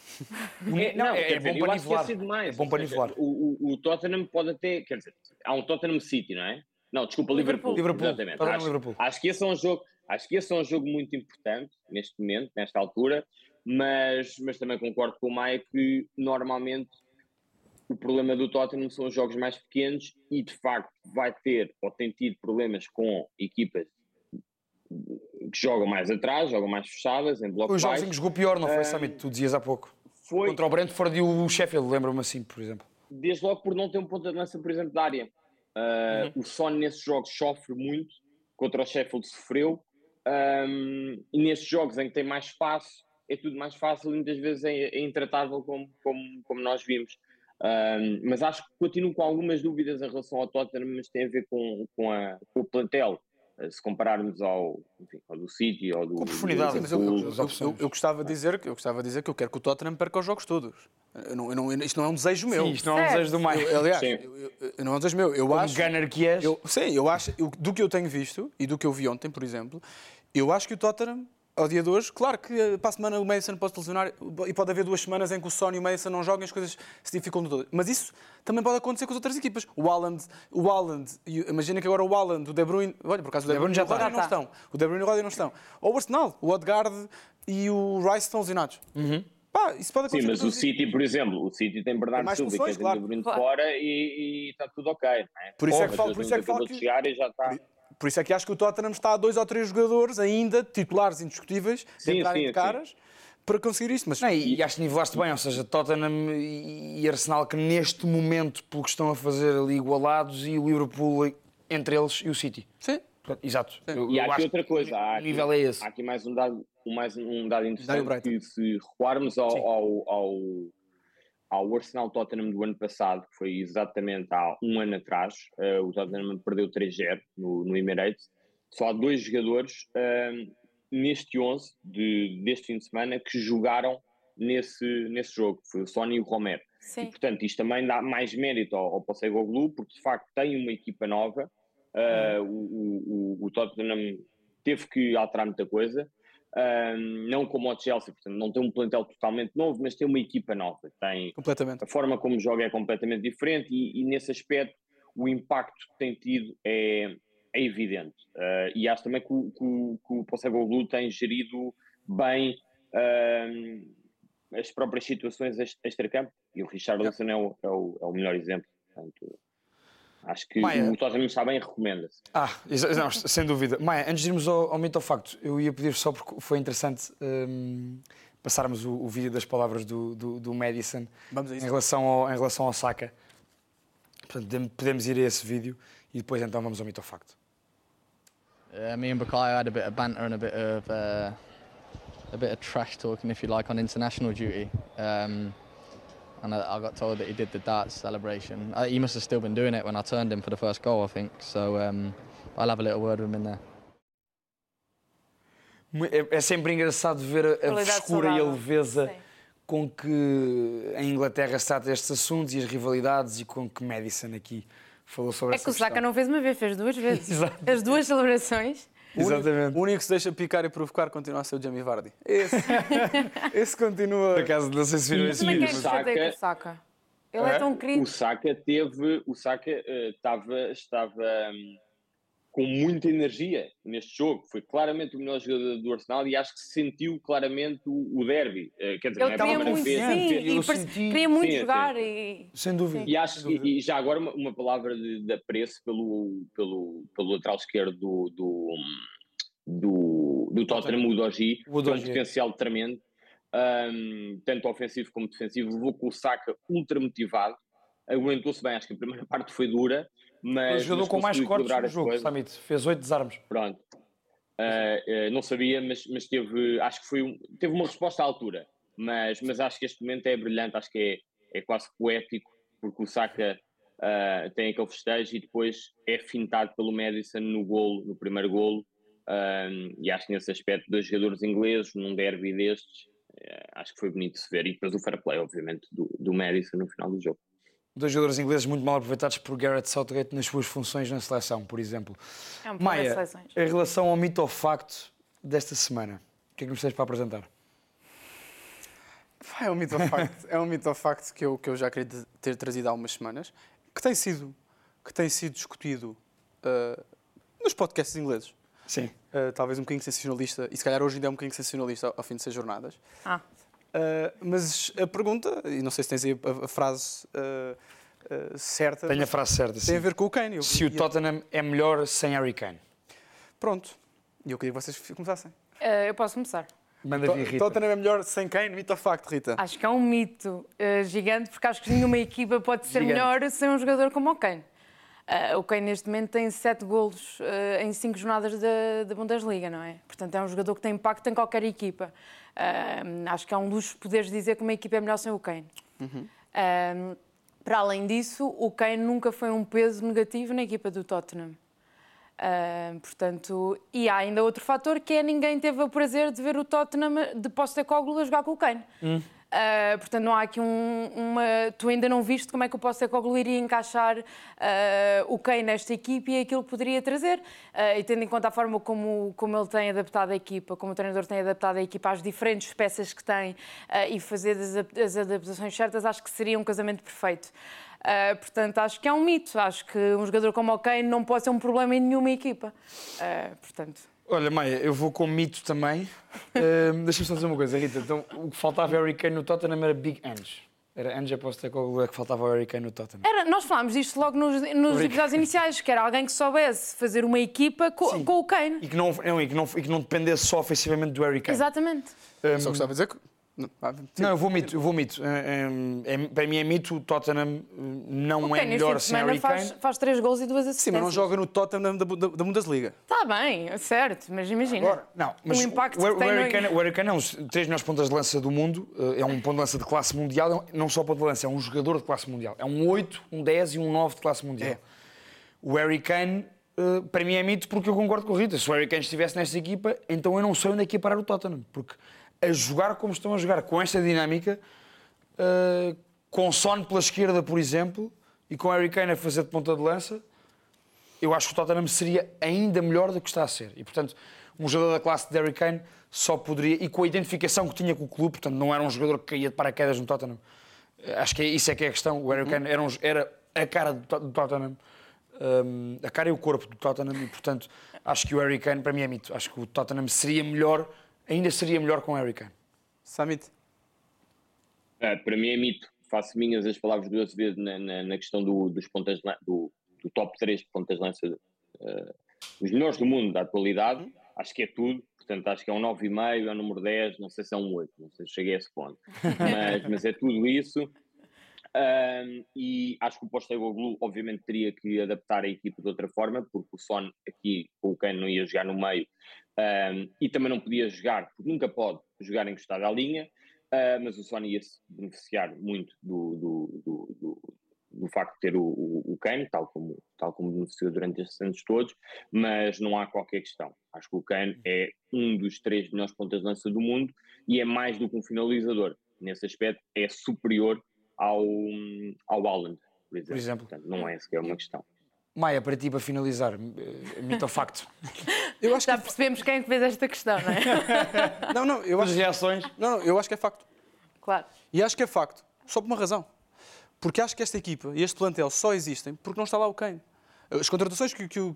É bom para nivelar. É bom para nivelar. O Tottenham pode até... Quer dizer, há um Tottenham City, não é? Não, desculpa, Liverpool. Exatamente. Acho que esse é um jogo muito importante neste momento, nesta altura, mas também concordo com o Maia que normalmente o problema do Tottenham são os jogos mais pequenos e de facto vai ter ou tem tido problemas com equipas que jogam mais atrás, jogam mais fechadas, em bloco baixo. Os jogos jogou pior, não foi, Samit? Tu dizias há pouco. Foi. Contra o Brentford e o Sheffield, lembro-me assim, por exemplo. Desde logo por não ter um ponta de lança, por exemplo, da área. O Son nesses jogos sofre muito, contra o Sheffield sofreu, e nesses jogos em que tem mais espaço, é tudo mais fácil e muitas vezes é intratável como nós vimos. Mas acho que continuo com algumas dúvidas em relação ao Tottenham, mas tem a ver com o plantel. Se compararmos ao do City ou do... Com profundidade. Mas eu gostava de dizer que eu quero que o Tottenham perca os jogos todos. Isto não é um desejo meu. Sim, isto não é um desejo do Maia. Aliás, não é um desejo meu. Eu acho, gunner que és. Eu acho, do que eu tenho visto e do que eu vi ontem, por exemplo, eu acho que o Tottenham ao dia de hoje. Claro que para a semana o Maddison pode se lesionar e pode haver 2 semanas em que o Son e o Maddison não jogam e as coisas se dificultam todas. Mas isso também pode acontecer com as outras equipas. O Haaland, imagina que agora o Haaland, o De Bruyne... Olha, por acaso o De Bruyne e o Rodri não estão. O De Bruyne e o Rodri não estão. Ou o Arsenal, o Odegaard e o Rice estão lesionados. Pá, isso pode acontecer. Sim, mas o City, por exemplo, o City tem Bernardo Silva, que tem De Bruyne de fora e está tudo ok. Não é? Por isso é que falo que... chegar e já está... Por isso é que acho que o Tottenham está a 2 ou 3 jogadores ainda, titulares indiscutíveis, de entrarem de caras, para conseguir isto. Mas... Não, e acho que nivelaste bem, ou seja, Tottenham e Arsenal, que neste momento, pelo que estão a fazer ali igualados, e o Liverpool entre eles e o City. Sim. Exato. Sim. E há aqui outra coisa. O nível é esse. Há aqui mais um dado interessante, que se recuarmos ao Arsenal Tottenham do ano passado, que foi exatamente há um ano atrás, o Tottenham perdeu 3-0 no Emirates. Só há 2 jogadores neste 11 deste fim de semana que jogaram nesse jogo, foi o Son e o Romero. Sim. E, portanto, isto também dá mais mérito ao Postecoglou, porque de facto tem uma equipa nova. O Tottenham teve que alterar muita coisa. Não como o Chelsea, portanto, não tem um plantel totalmente novo, mas tem uma equipa nova. Tem completamente. A forma como joga é completamente diferente e nesse aspecto o impacto que tem tido é evidente. E acho também que o Postecoglou tem gerido bem as próprias situações extra-campo, e o Richarlison é o melhor exemplo. Portanto, acho que Maia. o Tottenham está bem e recomenda-se. Não, sem dúvida. Maia, antes de irmos ao mito ou facto, eu ia pedir só porque foi interessante passarmos o vídeo das palavras do Maddison em relação ao Saka. Portanto, podemos ir a esse vídeo e depois então vamos ao mito ou facto. Me and Bukayo had a bit of banter and a bit of trash talking, if you like, on international duty. And I got told that he did the darts celebration. He must have still been doing it when I turned him for the first goal, I think. So I'll have a little word with him in there. É sempre engraçado ver a frescura e a leveza com que a Inglaterra se trata destes assuntos e as rivalidades, e com que Maddison aqui falou sobre essa questão. É que o Saka não fez uma vez, fez 2 vezes. Exato. As 2 celebrações. Exatamente. O único que se deixa picar e provocar continua a ser o Jamie Vardy. Esse continua. Por acaso, não sei se viram esse Mas vídeo. quem é que chateia com o Saka? Ele é tão querido. O Saka estava com muita energia neste jogo. Foi claramente o melhor jogador do Arsenal e acho que sentiu claramente o derby. Quer dizer, ele queria muito, queria muito jogar. E... Sem dúvida. E acho e já agora uma palavra de apreço pelo lateral esquerdo do Tottenham, o Udogie, que tem um potencial tremendo, tanto ofensivo como defensivo. Levou com o Saka ultra motivado, aguentou-se bem. Acho que a primeira parte foi dura, mas jogador com mais cortes no jogo, Samit. Fez 8 desarmes. Pronto. Não sabia, mas teve, acho que teve uma resposta à altura. Mas acho que este momento é brilhante, acho que é quase poético, porque o Saka tem aquele festejo e depois é fintado pelo Maddison no primeiro golo. E acho que nesse aspecto, 2 jogadores ingleses num derby destes, acho que foi bonito de se ver. E depois o fair play, obviamente, do Maddison no final do jogo. 2 jogadores ingleses muito mal aproveitados por Gareth Southgate nas suas funções na seleção, por exemplo. Maia, em relação ao mito ou facto desta semana, o que é que nos tens para apresentar? É um mito ou facto. É um mito ou facto que eu já queria ter trazido há umas semanas, que tem sido discutido nos podcasts ingleses. Sim. Talvez um bocadinho sensacionalista, e se calhar hoje ainda é um bocadinho sensacionalista ao fim de 6 jornadas. Mas a pergunta, e não sei se tens aí a frase certa... Tenho a frase certa, tem a ver com o Kane. Se o Tottenham é melhor sem Harry Kane. Pronto. E eu queria que vocês começassem. Eu posso começar. Manda vir, Rita. Tottenham é melhor sem Kane, mito ou facto, Rita? Acho que é um mito gigante, porque acho que nenhuma equipa pode ser melhor sem um jogador como o Kane. O Kane neste momento tem 7 golos em 5 jornadas da Bundesliga, não é? Portanto, é um jogador que tem impacto em qualquer equipa. Acho que é um luxo poderes dizer que uma equipa é melhor sem o Kane. Para além disso, o Kane nunca foi um peso negativo na equipa do Tottenham. Portanto, e há ainda outro fator, que é ninguém teve o prazer de ver o Tottenham de Postecoglou a jogar com o Kane. Portanto, não há aqui tu ainda não viste como é que o Postecoglou iria encaixar o Kane nesta equipe e aquilo que poderia trazer. E tendo em conta a forma como ele tem adaptado a equipa, como o treinador tem adaptado a equipa às diferentes peças que tem e fazer as adaptações certas, acho que seria um casamento perfeito. Portanto, acho que é um mito. Acho que um jogador como o Kane não pode ser um problema em nenhuma equipa. Portanto... Olha, Maia, eu vou com mito também. Deixa-me só dizer uma coisa, Rita. Então, o que faltava ao Harry Kane no Tottenham era Big Ange. Era Ange Postecoglou que faltava ao Harry Kane no Tottenham. Nós falámos disto logo nos episódios iniciais, que era alguém que soubesse fazer uma equipa com o Kane. E que não dependesse só ofensivamente do Harry Kane. Exatamente. Só gostava de dizer que... Não, eu vou mito. Para mim é mito, o Tottenham não é melhor sem Harry Kane. Faz 3 gols e 2 assistências. Sim, mas não joga no Tottenham da Bundesliga. Está bem, certo, mas imagina. Agora, não, mas o impacto o que tem Harry Kane é um dos 3 melhores pontas de lança do mundo, é um ponto de lança de classe mundial, não só ponto de lança, é um jogador de classe mundial. É um 8, um 10 e um 9 de classe mundial. O Harry Kane, para mim é mito porque eu concordo com o Rita. Se o Harry Kane estivesse nesta equipa, então eu não sei onde é que ia parar o Tottenham, porque a jogar como estão a jogar, com esta dinâmica, com Son pela esquerda, por exemplo, e com Harry Kane a fazer de ponta de lança, eu acho que o Tottenham seria ainda melhor do que está a ser. E, portanto, um jogador da classe de Harry Kane só poderia, e com a identificação que tinha com o clube, portanto, não era um jogador que caía de paraquedas no Tottenham. Acho que isso é que é a questão. O Harry Kane era a cara do Tottenham, a cara e o corpo do Tottenham, e, portanto, acho que o Harry Kane, para mim, é mito. Acho que o Tottenham seria melhor. Ainda seria melhor com Harry Kane. Samit? Para mim é mito. Faço minhas as palavras duas vezes na questão dos pontas do top 3 de pontas de lança, os melhores do mundo da atualidade. Acho que é tudo. Portanto, acho que é um 9,5, é um número 10, não sei se é um 8, não sei se cheguei a esse ponto. Mas é tudo isso. E acho que o Postecoglou obviamente teria que adaptar a equipa de outra forma, porque o Son aqui, o Kane não ia jogar no meio, e também não podia jogar, porque nunca pode jogar encostado à linha, mas o Son ia se beneficiar muito do facto de ter o Kane, tal como beneficiou durante estes anos todos, mas não há qualquer questão. Acho que o Kane é um dos 3 melhores pontas de lança do mundo e é mais do que um finalizador. Nesse aspecto é superior ao Haaland, por exemplo. Portanto, não é sequer uma questão. Maia, para ti, para finalizar, mito ou facto? Eu acho Já percebemos quem é que fez esta questão, não é? Não, eu acho... As reações? Não, eu acho que é facto. Claro. E acho que é facto, só por uma razão. Porque acho que esta equipa e este plantel só existem porque não está lá o Kane. As contratações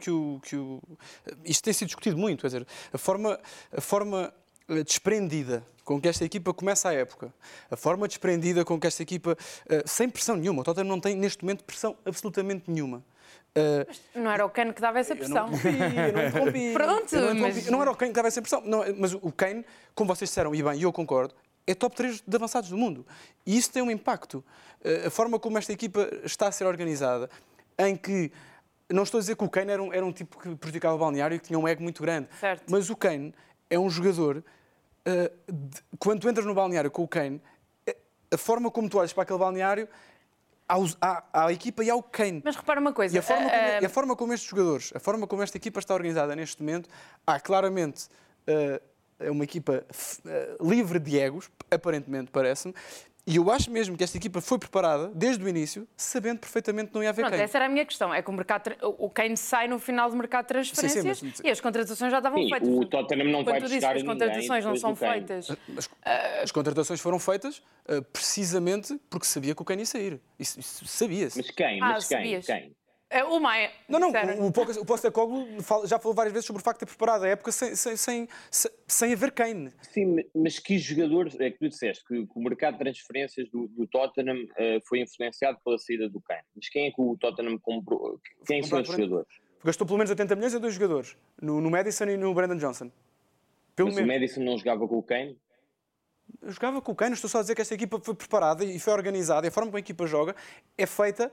isto tem sido discutido muito, quer dizer, a forma desprendida com que esta equipa começa a época, a forma desprendida com que esta equipa, sem pressão nenhuma, o Tottenham não tem neste momento pressão absolutamente nenhuma. Não era o Kane que dava essa pressão. Eu não interrompi. Pronto, mas... Não era o Kane que dava essa pressão. Não, mas o Kane, como vocês disseram, e bem, e eu concordo, é top 3 de avançados do mundo. E isso tem um impacto. A forma como esta equipa está a ser organizada, em que, não estou a dizer que o Kane era um tipo que prejudicava o balneário e que tinha um ego muito grande. Certo. Mas o Kane é um jogador, quando tu entras no balneário com o Kane, a forma como tu olhas para aquele balneário, à equipa e ao Kane. Mas repara uma coisa. E a forma como estes jogadores, a forma como esta equipa está organizada neste momento, há claramente uma equipa livre de egos, aparentemente, parece-me, e eu acho mesmo que esta equipa foi preparada, desde o início, sabendo perfeitamente que não ia haver Kane. Essa era a minha questão. É que o Kane sai no final do mercado de transferências e as contratações já estavam feitas. O Tottenham não vai buscar as contratações não são feitas. As contratações foram feitas precisamente porque sabia que o Kane ia sair. Isso sabia-se. Mas quem? Quem? O Maia. Não, o Postecoglou já falou várias vezes sobre o facto de ter preparado a época sem haver Kane. Sim, mas que jogadores é que tu disseste que o mercado de transferências do Tottenham foi influenciado pela saída do Kane? Mas quem é que o Tottenham comprou? Quem são esses jogadores? Gastou pelo menos 80 milhões em 2 jogadores, no Maddison e no Brandon Johnson. Mas o Maddison não jogava com o Kane? Eu jogava com o Kane, estou só a dizer que esta equipa foi preparada e foi organizada, e a forma como a equipa joga é feita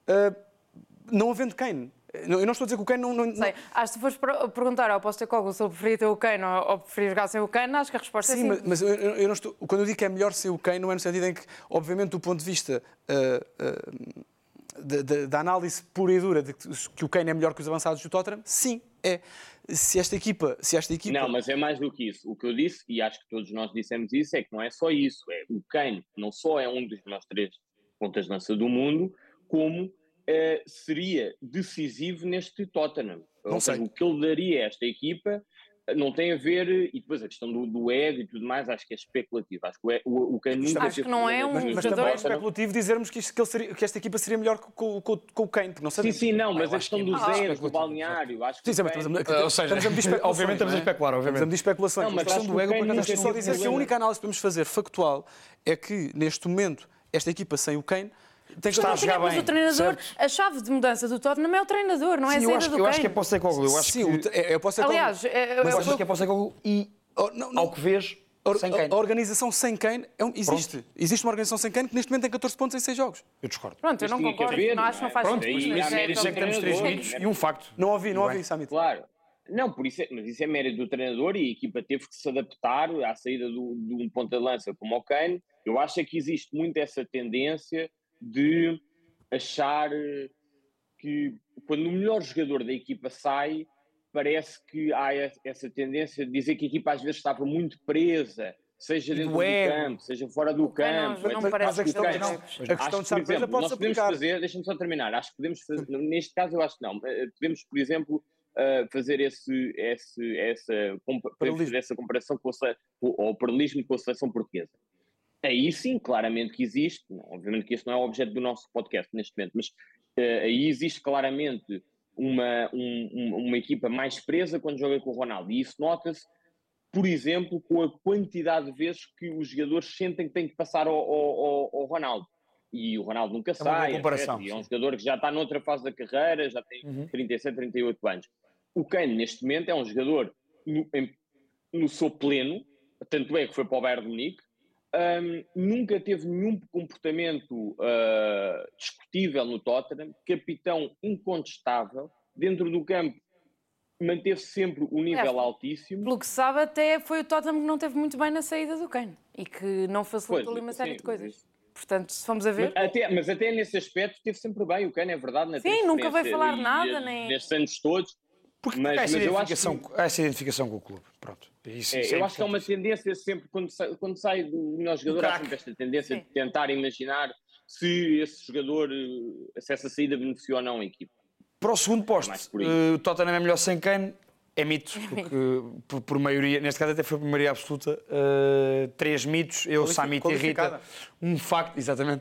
não havendo Kane. Eu não estou a dizer que o Kane não... Sei. Acho que se fores perguntar ao Postecoglou se ele preferia ter o Kane ou preferia jogar sem o Kane, acho que a resposta é sim. Mas eu não estou... Quando eu digo que é melhor sem o Kane, não é no sentido em que, obviamente, do ponto de vista da análise pura e dura de que o Kane é melhor que os avançados do Tottenham, sim, é. Se esta equipa... Não, mas é mais do que isso. O que eu disse, e acho que todos nós dissemos isso, é que não é só isso. É o Kane não só é um dos melhores 3 pontas de lança do mundo, como seria decisivo neste Tottenham. Não sei. O que ele daria a esta equipa não tem a ver... E depois a questão do ego e tudo mais, acho que é especulativo. Acho que o Kane nunca... Acho que não é um Mas também é especulativo dizermos que esta equipa seria melhor com o Kane, porque não sabemos. Sim, não, mas a questão dos egos, do balneário, acho que... Sim, Ou seja, obviamente estamos a especular, obviamente. Estamos a medir especulações. Não, mas A questão acho do que ego, o Kane por acaso, nunca só teve dizer que a problema. única análise que podemos fazer factual é que, neste momento, esta equipa sem o Kane tem que Está a jogar Mas bem, o treinador, certo. a chave de mudança do Tottenham é o treinador, não é a Sim, saída do eu acho que é Kane. Postecoglou. Eu acho Sim, que... eu posso ser Aliás, Mas achas que é Postecoglou e, ao que vês, sem Kane? a organização sem Kane existe. Existe uma organização sem Kane que neste momento tem 14 pontos em 6 jogos. Eu discordo. pronto, eu não Tinha que concordo, haver, não acho que não faz Pronto, sentido. aí mas há mérito Isso é que temos 3 treinador. mitos e um facto. Não ouvi, Samit. Claro. Não, mas isso é mérito do treinador e a equipa teve que se adaptar à saída de um ponta de lança como o Kane. Eu acho é que existe muito essa tendência de achar que quando o melhor jogador da equipa sai, parece que há essa tendência de dizer que a equipa às vezes estava muito presa, seja dentro do campo, seja fora do campo. Não parece Mas a questão de estar presa pode-se aplicar. Deixa-me só terminar, acho que podemos fazer, neste caso eu acho que não, podemos, por exemplo, fazer essa comparação com o paralelismo com a seleção portuguesa. Aí sim, claramente que existe, obviamente que esse não é o objeto do nosso podcast neste momento, mas aí existe claramente uma equipa mais presa quando joga com o Ronaldo, e isso nota-se, por exemplo, com a quantidade de vezes que os jogadores sentem que têm que passar ao Ronaldo. E o Ronaldo nunca sai, comparação, etc. E é um jogador que já está noutra fase da carreira, já tem 37, 38 anos. O Kane, neste momento, é um jogador no seu pleno, tanto é que foi para o Bayern de Munique, nunca teve nenhum comportamento discutível no Tottenham, capitão incontestável, dentro do campo manteve sempre o nível altíssimo. Pelo que se sabe, até foi o Tottenham que não teve muito bem na saída do Kane e que não facilitou ali uma série de coisas. Portanto, se formos a ver... Mas até nesse aspecto esteve sempre bem o Kane, é verdade. Sim, nunca vai falar nada, nem... Nestes anos todos. Porque mas eu acho que... essa identificação com o clube. Pronto. Eu acho que é uma tendência sempre, quando sai do melhor jogador, há sempre esta tendência de tentar imaginar se esse jogador, se essa saída beneficiou ou não a equipa. Para o segundo posto, o Tottenham é melhor sem Kane, é mito, porque por maioria, neste caso até foi por maioria absoluta, 3 mitos, eu, Samit e Rita, um facto,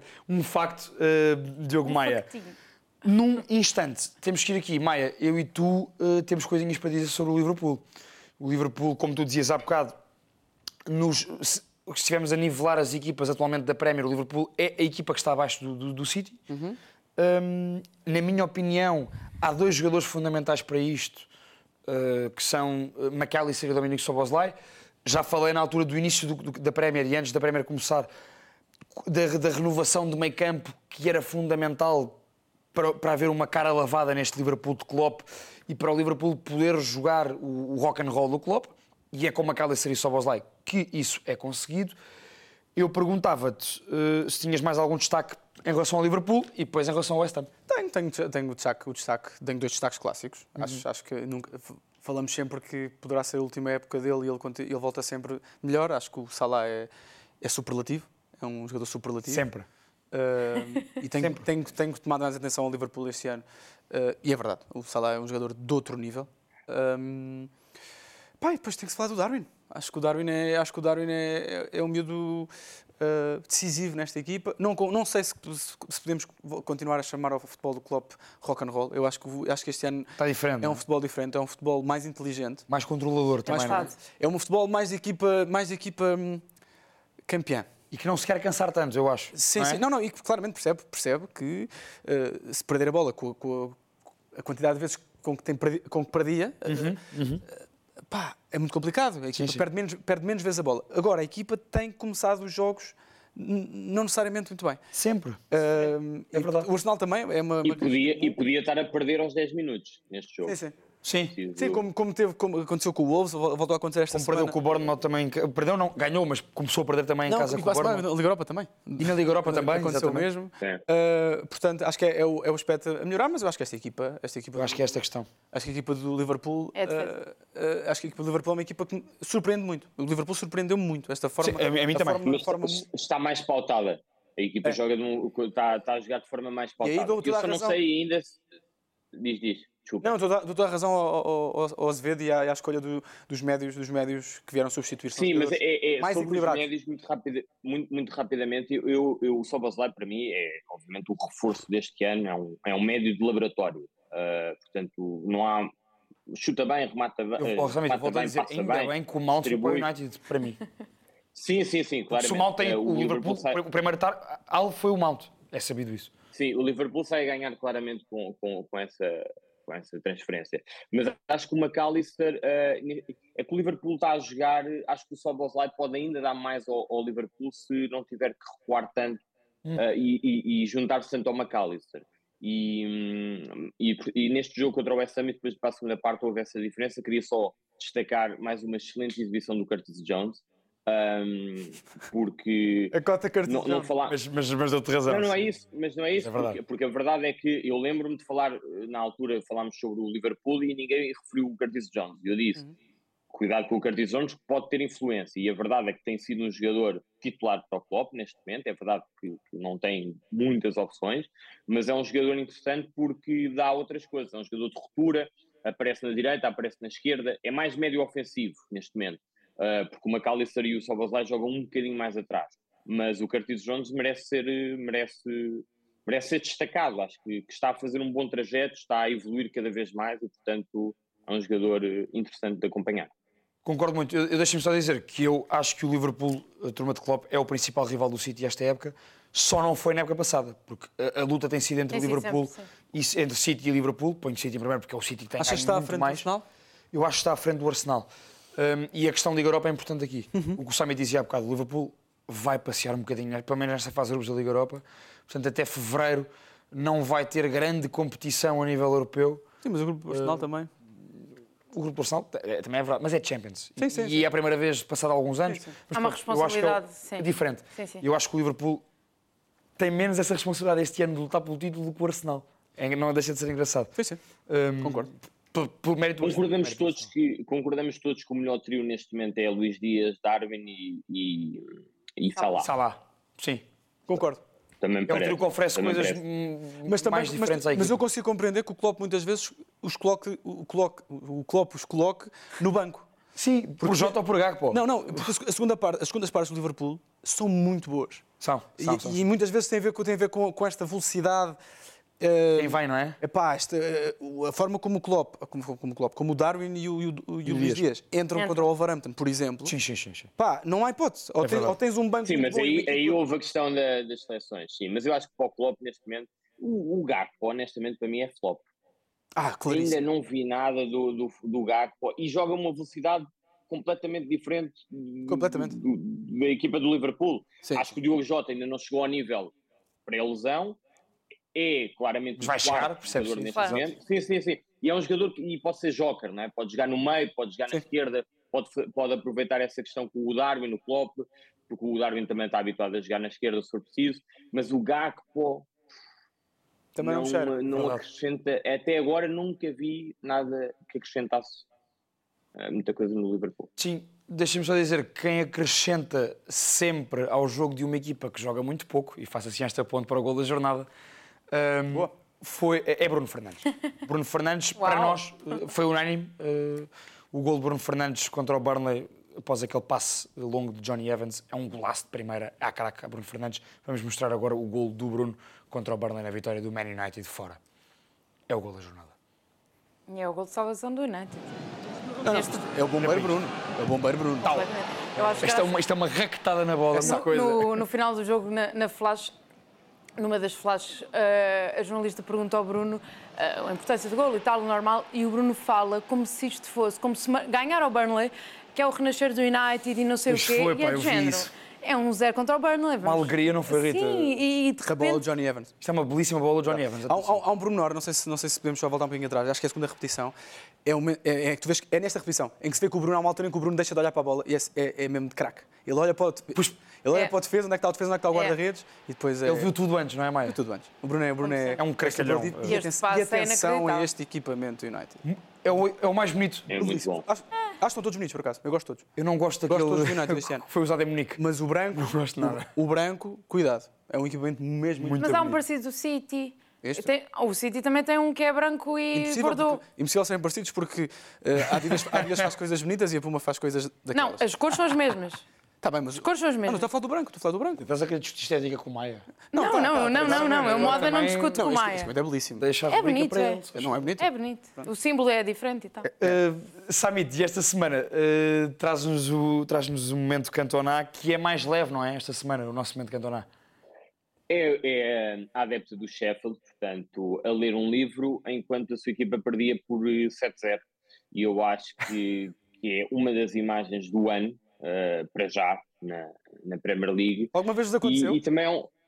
Diogo Maia. Num instante, temos que ir aqui, Maia, eu e tu temos coisinhas para dizer sobre o Liverpool. O Liverpool, como tu dizias há bocado, se estivermos a nivelar as equipas atualmente da Premier, o Liverpool é a equipa que está abaixo do City. Na minha opinião, há 2 jogadores fundamentais para isto, que são McAllister e Dominic Szoboszlai. Já falei na altura do início da Premier e antes da Premier começar, da renovação do meio campo, que era fundamental para haver uma cara lavada neste Liverpool de Klopp e para o Liverpool poder jogar o rock and roll do Klopp, e é com McAllister e Szoboszlai que isso é conseguido. Eu perguntava-te se tinhas mais algum destaque em relação ao Liverpool e depois em relação ao West Ham. Tenho o destaque, tenho 2 destaques clássicos. Acho que nunca, falamos sempre que poderá ser a última época dele e ele volta sempre melhor. Acho que o Salah é superlativo, é um jogador superlativo. Sempre. E tenho tomado mais atenção ao Liverpool este ano. E é verdade, o Salah é um jogador de outro nível. Depois tem que se falar do Darwin. Acho que o Darwin é um miúdo decisivo nesta equipa. Não sei se podemos continuar a chamar ao futebol do Klopp rock and roll. Eu acho que este ano está diferente, é um futebol diferente, é um futebol mais inteligente. Mais controlador também, não é? É um futebol mais de equipa campeã. E que não se quer cansar tanto, eu acho. Sim, não é? sim. Não, e claramente percebe que se perder a bola com a quantidade de vezes com que perdia, é muito complicado. A equipa perde menos vezes a bola. Agora, a equipa tem começado os jogos não necessariamente muito bem. Sempre. É verdade. O Arsenal também é uma... E podia estar a perder aos 10 minutos neste jogo. Sim. Sim. Sim, como aconteceu com o Wolves, voltou a acontecer esta Como semana. perdeu com o Bournemouth também. Perdeu não, ganhou, mas começou a perder também em Não, casa e com o para a semana, Bournemouth. na Liga Europa também. E na Liga Europa também, Aconteceu exatamente. mesmo. Sim. Portanto, acho que é o aspecto a melhorar, mas eu acho que esta equipa Eu acho que é esta a questão. acho que a equipa do Liverpool É a defesa. acho que a equipa do Liverpool é uma equipa que me surpreende muito. O Liverpool surpreendeu-me muito esta forma. Sim, a mim também. Mas está mais pautada. A equipa joga está a jogar de forma mais aí pautada. dou toda Eu a só não razão. sei ainda se... Diz. Desculpa. Não, dou toda a razão ao Azevedo e à escolha dos médios que vieram substituir. São Sim, mas jogadores mais sobre os equilibrados. médios, muito rapidamente, o Szoboszlai, para mim, é obviamente o reforço deste ano, é um médio de laboratório. Portanto, não há... Chuta bem, remata bem, Eu volto a dizer, passa ainda bem que o Mount foi para o distribui. United, para mim. Sim, claramente. Se o Mount tem o Liverpool, sai... o primeiro alvo foi o Mount. É sabido isso. Sim, o Liverpool sai a ganhar claramente com essa transferência. Mas acho que o McAllister, é que o Liverpool está a jogar, acho que o Szoboszlai pode ainda dar mais ao Liverpool se não tiver que recuar tanto e juntar-se tanto ao McAllister. E neste jogo contra o West Ham, depois para a segunda parte houve essa diferença. Queria só destacar mais uma excelente exibição do Curtis Jones. Porque A cota Curtis não Jones. falar... Mas dou-te razão. Não é isso, mas não é isso, É porque a verdade é que eu lembro-me de falar, na altura falámos sobre o Liverpool e ninguém referiu o Curtis Jones. Eu disse, cuidado com o Curtis Jones, que pode ter influência, e a verdade é que tem sido um jogador titular para o Klopp neste momento. É verdade que não tem muitas opções, mas é um jogador interessante porque dá outras coisas. É um jogador de ruptura, aparece na direita, aparece na esquerda, é mais médio ofensivo neste momento. Porque o McAllister e o Szoboszlai jogam um bocadinho mais atrás, mas o Curtis Jones merece ser destacado. Acho que está a fazer um bom trajeto, está a evoluir cada vez mais e, portanto, é um jogador interessante de acompanhar. Concordo muito. Eu deixo-me só dizer que eu acho que o Liverpool, a turma de Klopp, é o principal rival do City esta época. Só não foi na época passada, porque a luta tem sido entre Liverpool entre City e Liverpool. Ponho o City em primeiro porque é o City que tem Achas que está à frente do mais. Arsenal? Eu acho que está à frente do Arsenal. E a questão da Liga Europa é importante aqui. O que o Sami dizia há bocado, o Liverpool vai passear um bocadinho, pelo menos nesta fase de grupos da Liga Europa. Portanto, até fevereiro não vai ter grande competição a nível europeu. Sim, mas o grupo do Arsenal também. O grupo do Arsenal também é verdade, mas é Champions. Sim. E é a primeira vez, passado alguns anos. Sim. Mas Há uma pronto, eu acho que responsabilidade, é diferente. Sim. Eu acho que o Liverpool tem menos essa responsabilidade este ano de lutar pelo título do que o Arsenal. Não deixa de ser engraçado. Sim. Concordo. Por mérito Concordamos todos que o melhor trio neste momento é Luís Dias, Darwin e Salah. Salah, sim. Concordo. Também É um parece. trio que oferece Também coisas parece. mais diferentes à equipa. Mas eu consigo compreender que o Klopp muitas vezes o Klopp os coloque no banco. Sim, por J ou por H, pô. Não, porque as segundas partes do Liverpool são muito boas. São. E muitas vezes tem a ver com esta velocidade. Quem vai, não é? A forma como o Klopp, como o Darwin e o Luís Dias entram contra o Wolverhampton, por exemplo. Sim. Não há hipótese. Ou tens um banco Sim, muito mas bom aí houve a questão das seleções. Sim, mas eu acho que para o Klopp neste momento, o Gakpo, honestamente, para mim é flop. Claríssimo. Ainda não vi nada do Gakpo e joga uma velocidade completamente diferente da equipa do Liverpool. Sim. Acho que o Diogo Jota ainda não chegou ao nível pré-lesão. É claramente vai chegar, percebes? jogador neste momento. Sim. E é um jogador que pode ser joker, não é? Pode jogar no meio, pode jogar na esquerda, pode aproveitar essa questão com o Darwin, o Klopp, porque o Darwin também está habituado a jogar na esquerda se for preciso, mas o Gakpo também não acrescenta, até agora nunca vi nada que acrescentasse muita coisa no Liverpool. Sim, deixa-me só dizer que quem acrescenta sempre ao jogo de uma equipa que joga muito pouco, e faço assim esta ponte para o gol da jornada, é Bruno Fernandes. Bruno Fernandes, para nós, foi unânime. O gol de Bruno Fernandes contra o Burnley, após aquele passe longo de Johnny Evans, é um golaço de primeira à caraca a Bruno Fernandes. Vamos mostrar agora o gol do Bruno contra o Burnley na vitória do Man United fora. É o gol da jornada. E é o gol de salvação do United. É o bombeiro Bruno. Eu acho que Isto é uma raquetada na bola. No final do jogo, na flash, numa das flashes, a jornalista pergunta ao Bruno a importância do golo e tal, normal, e o Bruno fala como se isto fosse, como se ganhar ao Burnley, que é o renascer do United e não sei o quê, e é de género. É um 0 contra o Burnley. Uma alegria, não foi, Rita? Sim, e de A bola do repente... Johnny Evans. Isto é uma belíssima bola do Johnny Evans. Há um pormenor, não sei se podemos só voltar um pouquinho atrás, acho que é a segunda repetição. Tu vês, é nesta repetição em que se vê que o Bruno, há uma altura em que o Bruno deixa de olhar para a bola e é mesmo de craque. Ele olha para o defesa, onde é que está o defesa, onde é que está o guarda-redes e depois Ele viu tudo antes, não é, Maia? viu tudo antes. O Bruno É um cracalhão. E este passe é atenção a inacreditável. este equipamento United. É o mais bonito. É muito bom. Acho que estão todos bonitos, por acaso. Eu gosto de todos. Eu não gosto Gosto daquele todos do United este ano. que foi usado em Munique. Mas o branco, Não gosto nada. o branco, cuidado. É um equipamento mesmo muito Mas há um bonito. parecido do City. Este? O City também tem um que é branco e bordô. Impossível serem parecidos porque a Adidas faz coisas bonitas e a Puma faz coisas Não, daquelas. as cores são as mesmas. Tá bem, mas... As cores são as Não, mesmas. estou a falar do branco, estou a falar do branco. Estás a querer discutir estética com o Maia? Não, eu moda não discuto com o Isto Maia. é belíssimo. Deixa a É rubrica bonito, para é. ele. Não é bonito? É bonito. O símbolo é diferente e tal. Samit, e esta semana traz-nos um momento Cantona que é mais leve, não é? Esta semana, o nosso momento Cantona. É a adepta do Sheffield, portanto, a ler um livro enquanto a sua equipa perdia por 7-0. E eu acho que é uma das imagens do ano, para já, na Premier League. Alguma vez vos aconteceu? E também é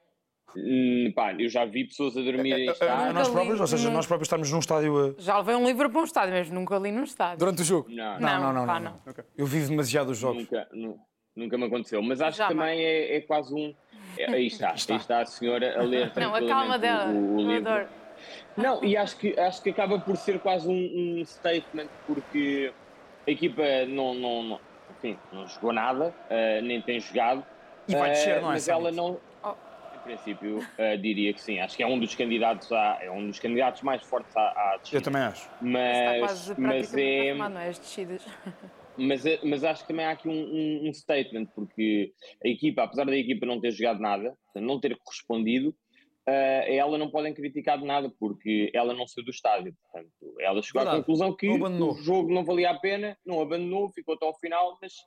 um... pá, eu já vi pessoas a dormir em A estádio. nós próprios, ou seja, nós próprios estamos num estádio... Já levei um livro para um estádio, mas nunca li num estádio. Durante o jogo? Não, Não. Eu vivo demasiado os jogos. nunca me aconteceu. Mas acho Já, que também é quase um... Aí está a senhora a ler Não, a calma tranquilamente dela. o Eu livro. adoro. Não, e acho que acaba por ser quase um statement, porque a equipa não jogou nada, nem tem jogado. E vai descer, não é? Mas ela não... Em princípio, diria que sim. Acho que é um dos candidatos mais fortes à descida. Eu também acho. Está quase Mas praticamente é... arrumado, não é? As descidas. Mas acho que também há aqui um statement, porque a equipa, apesar da equipa não ter jogado nada, não ter correspondido, ela não podem criticar de nada, porque ela não saiu do estádio. Portanto, ela chegou à conclusão que o jogo não valia a pena, não abandonou, ficou até ao final, mas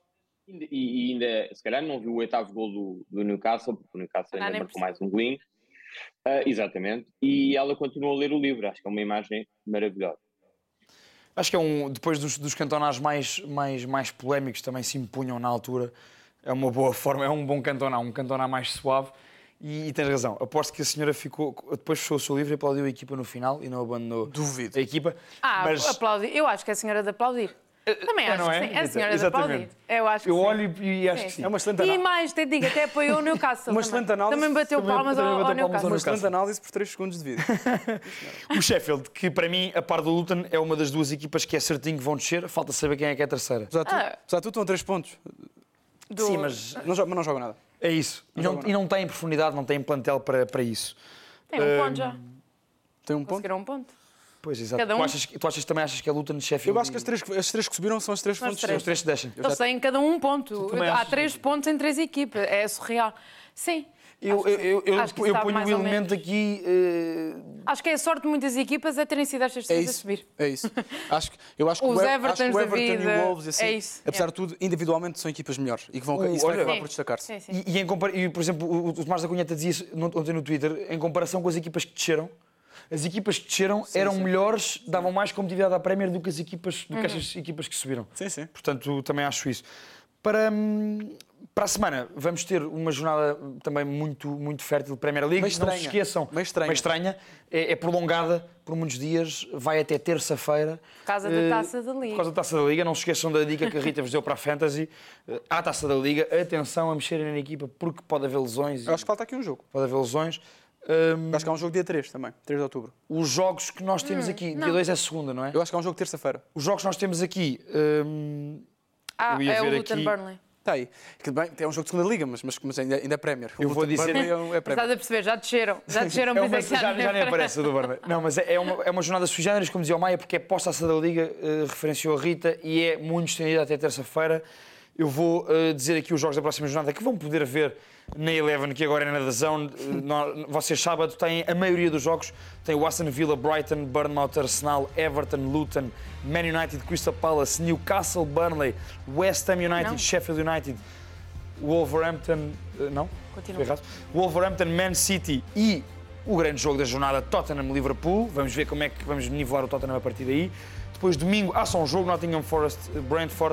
ainda se calhar não viu o 8º gol do Newcastle, porque o Newcastle ainda marcou mais um golinho. Exatamente. E ela continuou a ler o livro. Acho que é uma imagem maravilhosa. Acho que depois dos cantonás mais polémicos também se impunham na altura, é uma boa forma, é um bom cantoná mais suave. E tens razão, aposto que a senhora depois fechou o seu livro e aplaudiu a equipa no final e não abandonou Duvido. a equipa. Aplaudir. Eu acho que é a senhora de aplaudir. Também acho não é? que sim. É a senhora de Exatamente. aplaudir. Eu acho que Eu sim. olho e acho que sim. É uma excelente E análise. mais, te digo, até apoiou o Newcastle. Uma excelente análise. Também bateu palmas ao Newcastle. Uma excelente análise por 3 segundos de vida. O Sheffield, que para mim, a par do Luton, é uma das duas equipas que é certinho que vão descer. Falta saber quem é que é a terceira. Apesar de tudo, estão a 3 pontos. Sim, mas Mas não jogam nada. é isso. E não tem profundidade, não tem plantel para isso. Tem um ponto já. Tem um ponto. Conseguiram um ponto. Pois, exato. Cada um. Tu também achas que é Luton de Sheffield? Eu acho que as três que subiram são as 3 pontos. três. Os três se deixam. Eles têm cada um ponto. também Há achas? 3 pontos em 3 equipas. É surreal. Sim. Eu Acho que isso está ponho mais o ou elemento menos. aqui. Acho que é a sorte de muitas equipas é terem sido estas É 3 a isso. subir. É isso. Eu acho que Os o Evertons da Everton e vida, o Wolves, assim, é isso. apesar É. de tudo, individualmente são equipas melhores. E que isso vai olha, acabar Sim. por destacar-se. Sim, sim. E, por exemplo, o Tomás da Cunheta dizia isso ontem no Twitter, em comparação com as equipas que desceram. As equipas que desceram eram melhores, davam mais competitividade à Premier do que estas equipas que subiram. Sim. Portanto, também acho isso. Para a semana, vamos ter uma jornada também muito fértil de Premier League. Meio estranha. Não se esqueçam. Meio estranha. É prolongada por muitos dias, vai até terça-feira. Por causa da Taça da Por Liga. causa da Taça da Liga. Não se esqueçam da dica que a Rita vos deu para a Fantasy. À Taça da Liga, atenção a mexerem na equipa, porque pode haver lesões. Eu acho que falta aqui um jogo. Pode haver lesões. Eu acho que há um jogo dia 3 também, 3 de outubro. Os jogos que nós temos aqui, dia 2 é segunda, não é? Eu acho que há um jogo terça-feira. Os jogos que nós temos aqui, eu ia É o ver Luton aqui- Burnley. Está aí. Que bem, é um jogo de segunda liga, mas ainda é Premier. O Eu vou Luton dizer- Burnley é Premier. Estás a perceber? Já desceram. Já desceram, é mas uma, é que já nem aparece a do Burnley. Não, mas é uma jornada sui generis, como dizia o Maia, porque é pós-Taça da Liga, referenciou a Rita, e é muito estendida até terça-feira. Eu vou dizer aqui os jogos da próxima jornada que vão poder ver na Eleven, que agora é na DAZN. Vocês sábado têm a maioria dos jogos. Tem o Aston Villa, Brighton, Bournemouth, Arsenal, Everton, Luton, Man United, Crystal Palace, Newcastle, Burnley, West Ham United, Não. Sheffield United, Wolverhampton... não? Continua. Foi errado. Wolverhampton, Man City e o grande jogo da jornada, Tottenham-Liverpool. Vamos ver como é que vamos nivelar o Tottenham a partir daí. Depois, domingo, há só um jogo, Nottingham Forest, Brentford.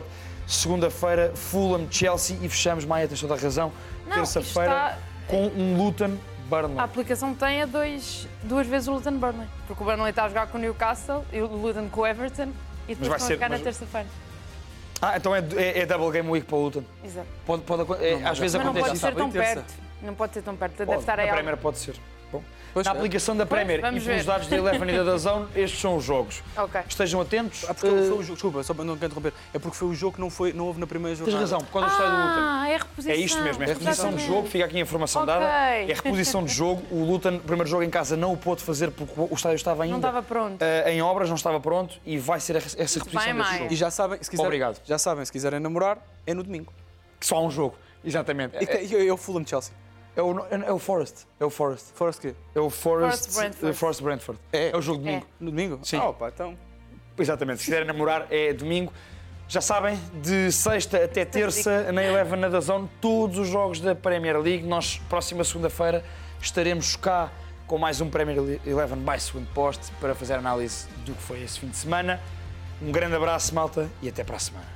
Segunda-feira, Fulham, Chelsea e fechamos, Maia, tens toda a razão. Não, Terça-feira, com um Luton, Burnley. A aplicação tem duas vezes o Luton Burnley. Porque o Burnley está a jogar com o Newcastle e o Luton com o Everton e depois vai estão a ser- jogar na mas- terça-feira. Então é double game week para o Luton. Exato. Às vezes Mas não acontece pode isso. ser tão sábado e terça. perto. Não pode ser tão perto. Deve Pode, estar na aí algo. Premier pode ser. Bom, Pois na é. aplicação da Premier e vamos pelos ver. dados da Eleven e da DAZN, estes são os jogos. Ok. Estejam atentos. Porque foi o jogo, desculpa, só para não quero interromper. É porque foi o jogo que não houve na primeira Tens jornada. razão, por causa do estado do Luton. É a reposição. É isto mesmo, é a reposição de jogo, fica aqui a informação Ok. dada. É a reposição de jogo. O Luton, o primeiro jogo em casa, não o pôde fazer porque o estádio estava ainda Não estava pronto. em obras, não estava pronto e vai ser essa vai reposição em desse maio. jogo. E já sabem, Obrigado. se quiserem namorar, é no domingo. Que só há um jogo, exatamente. E é o Fulham Chelsea. É o Forest. É o Forest. Forest quê? É o Forest Brentford. Forest Brentford. É o jogo de domingo. No domingo? Sim. Opa, então. Exatamente. Se quiserem namorar, é domingo. Já sabem, de sexta até terça, na Eleven, na DAZN, todos os jogos da Premier League. Nós, próxima segunda-feira, estaremos cá com mais um Premier Eleven by Segundo Post para fazer análise do que foi esse fim de semana. Um grande abraço, malta, e até para a semana.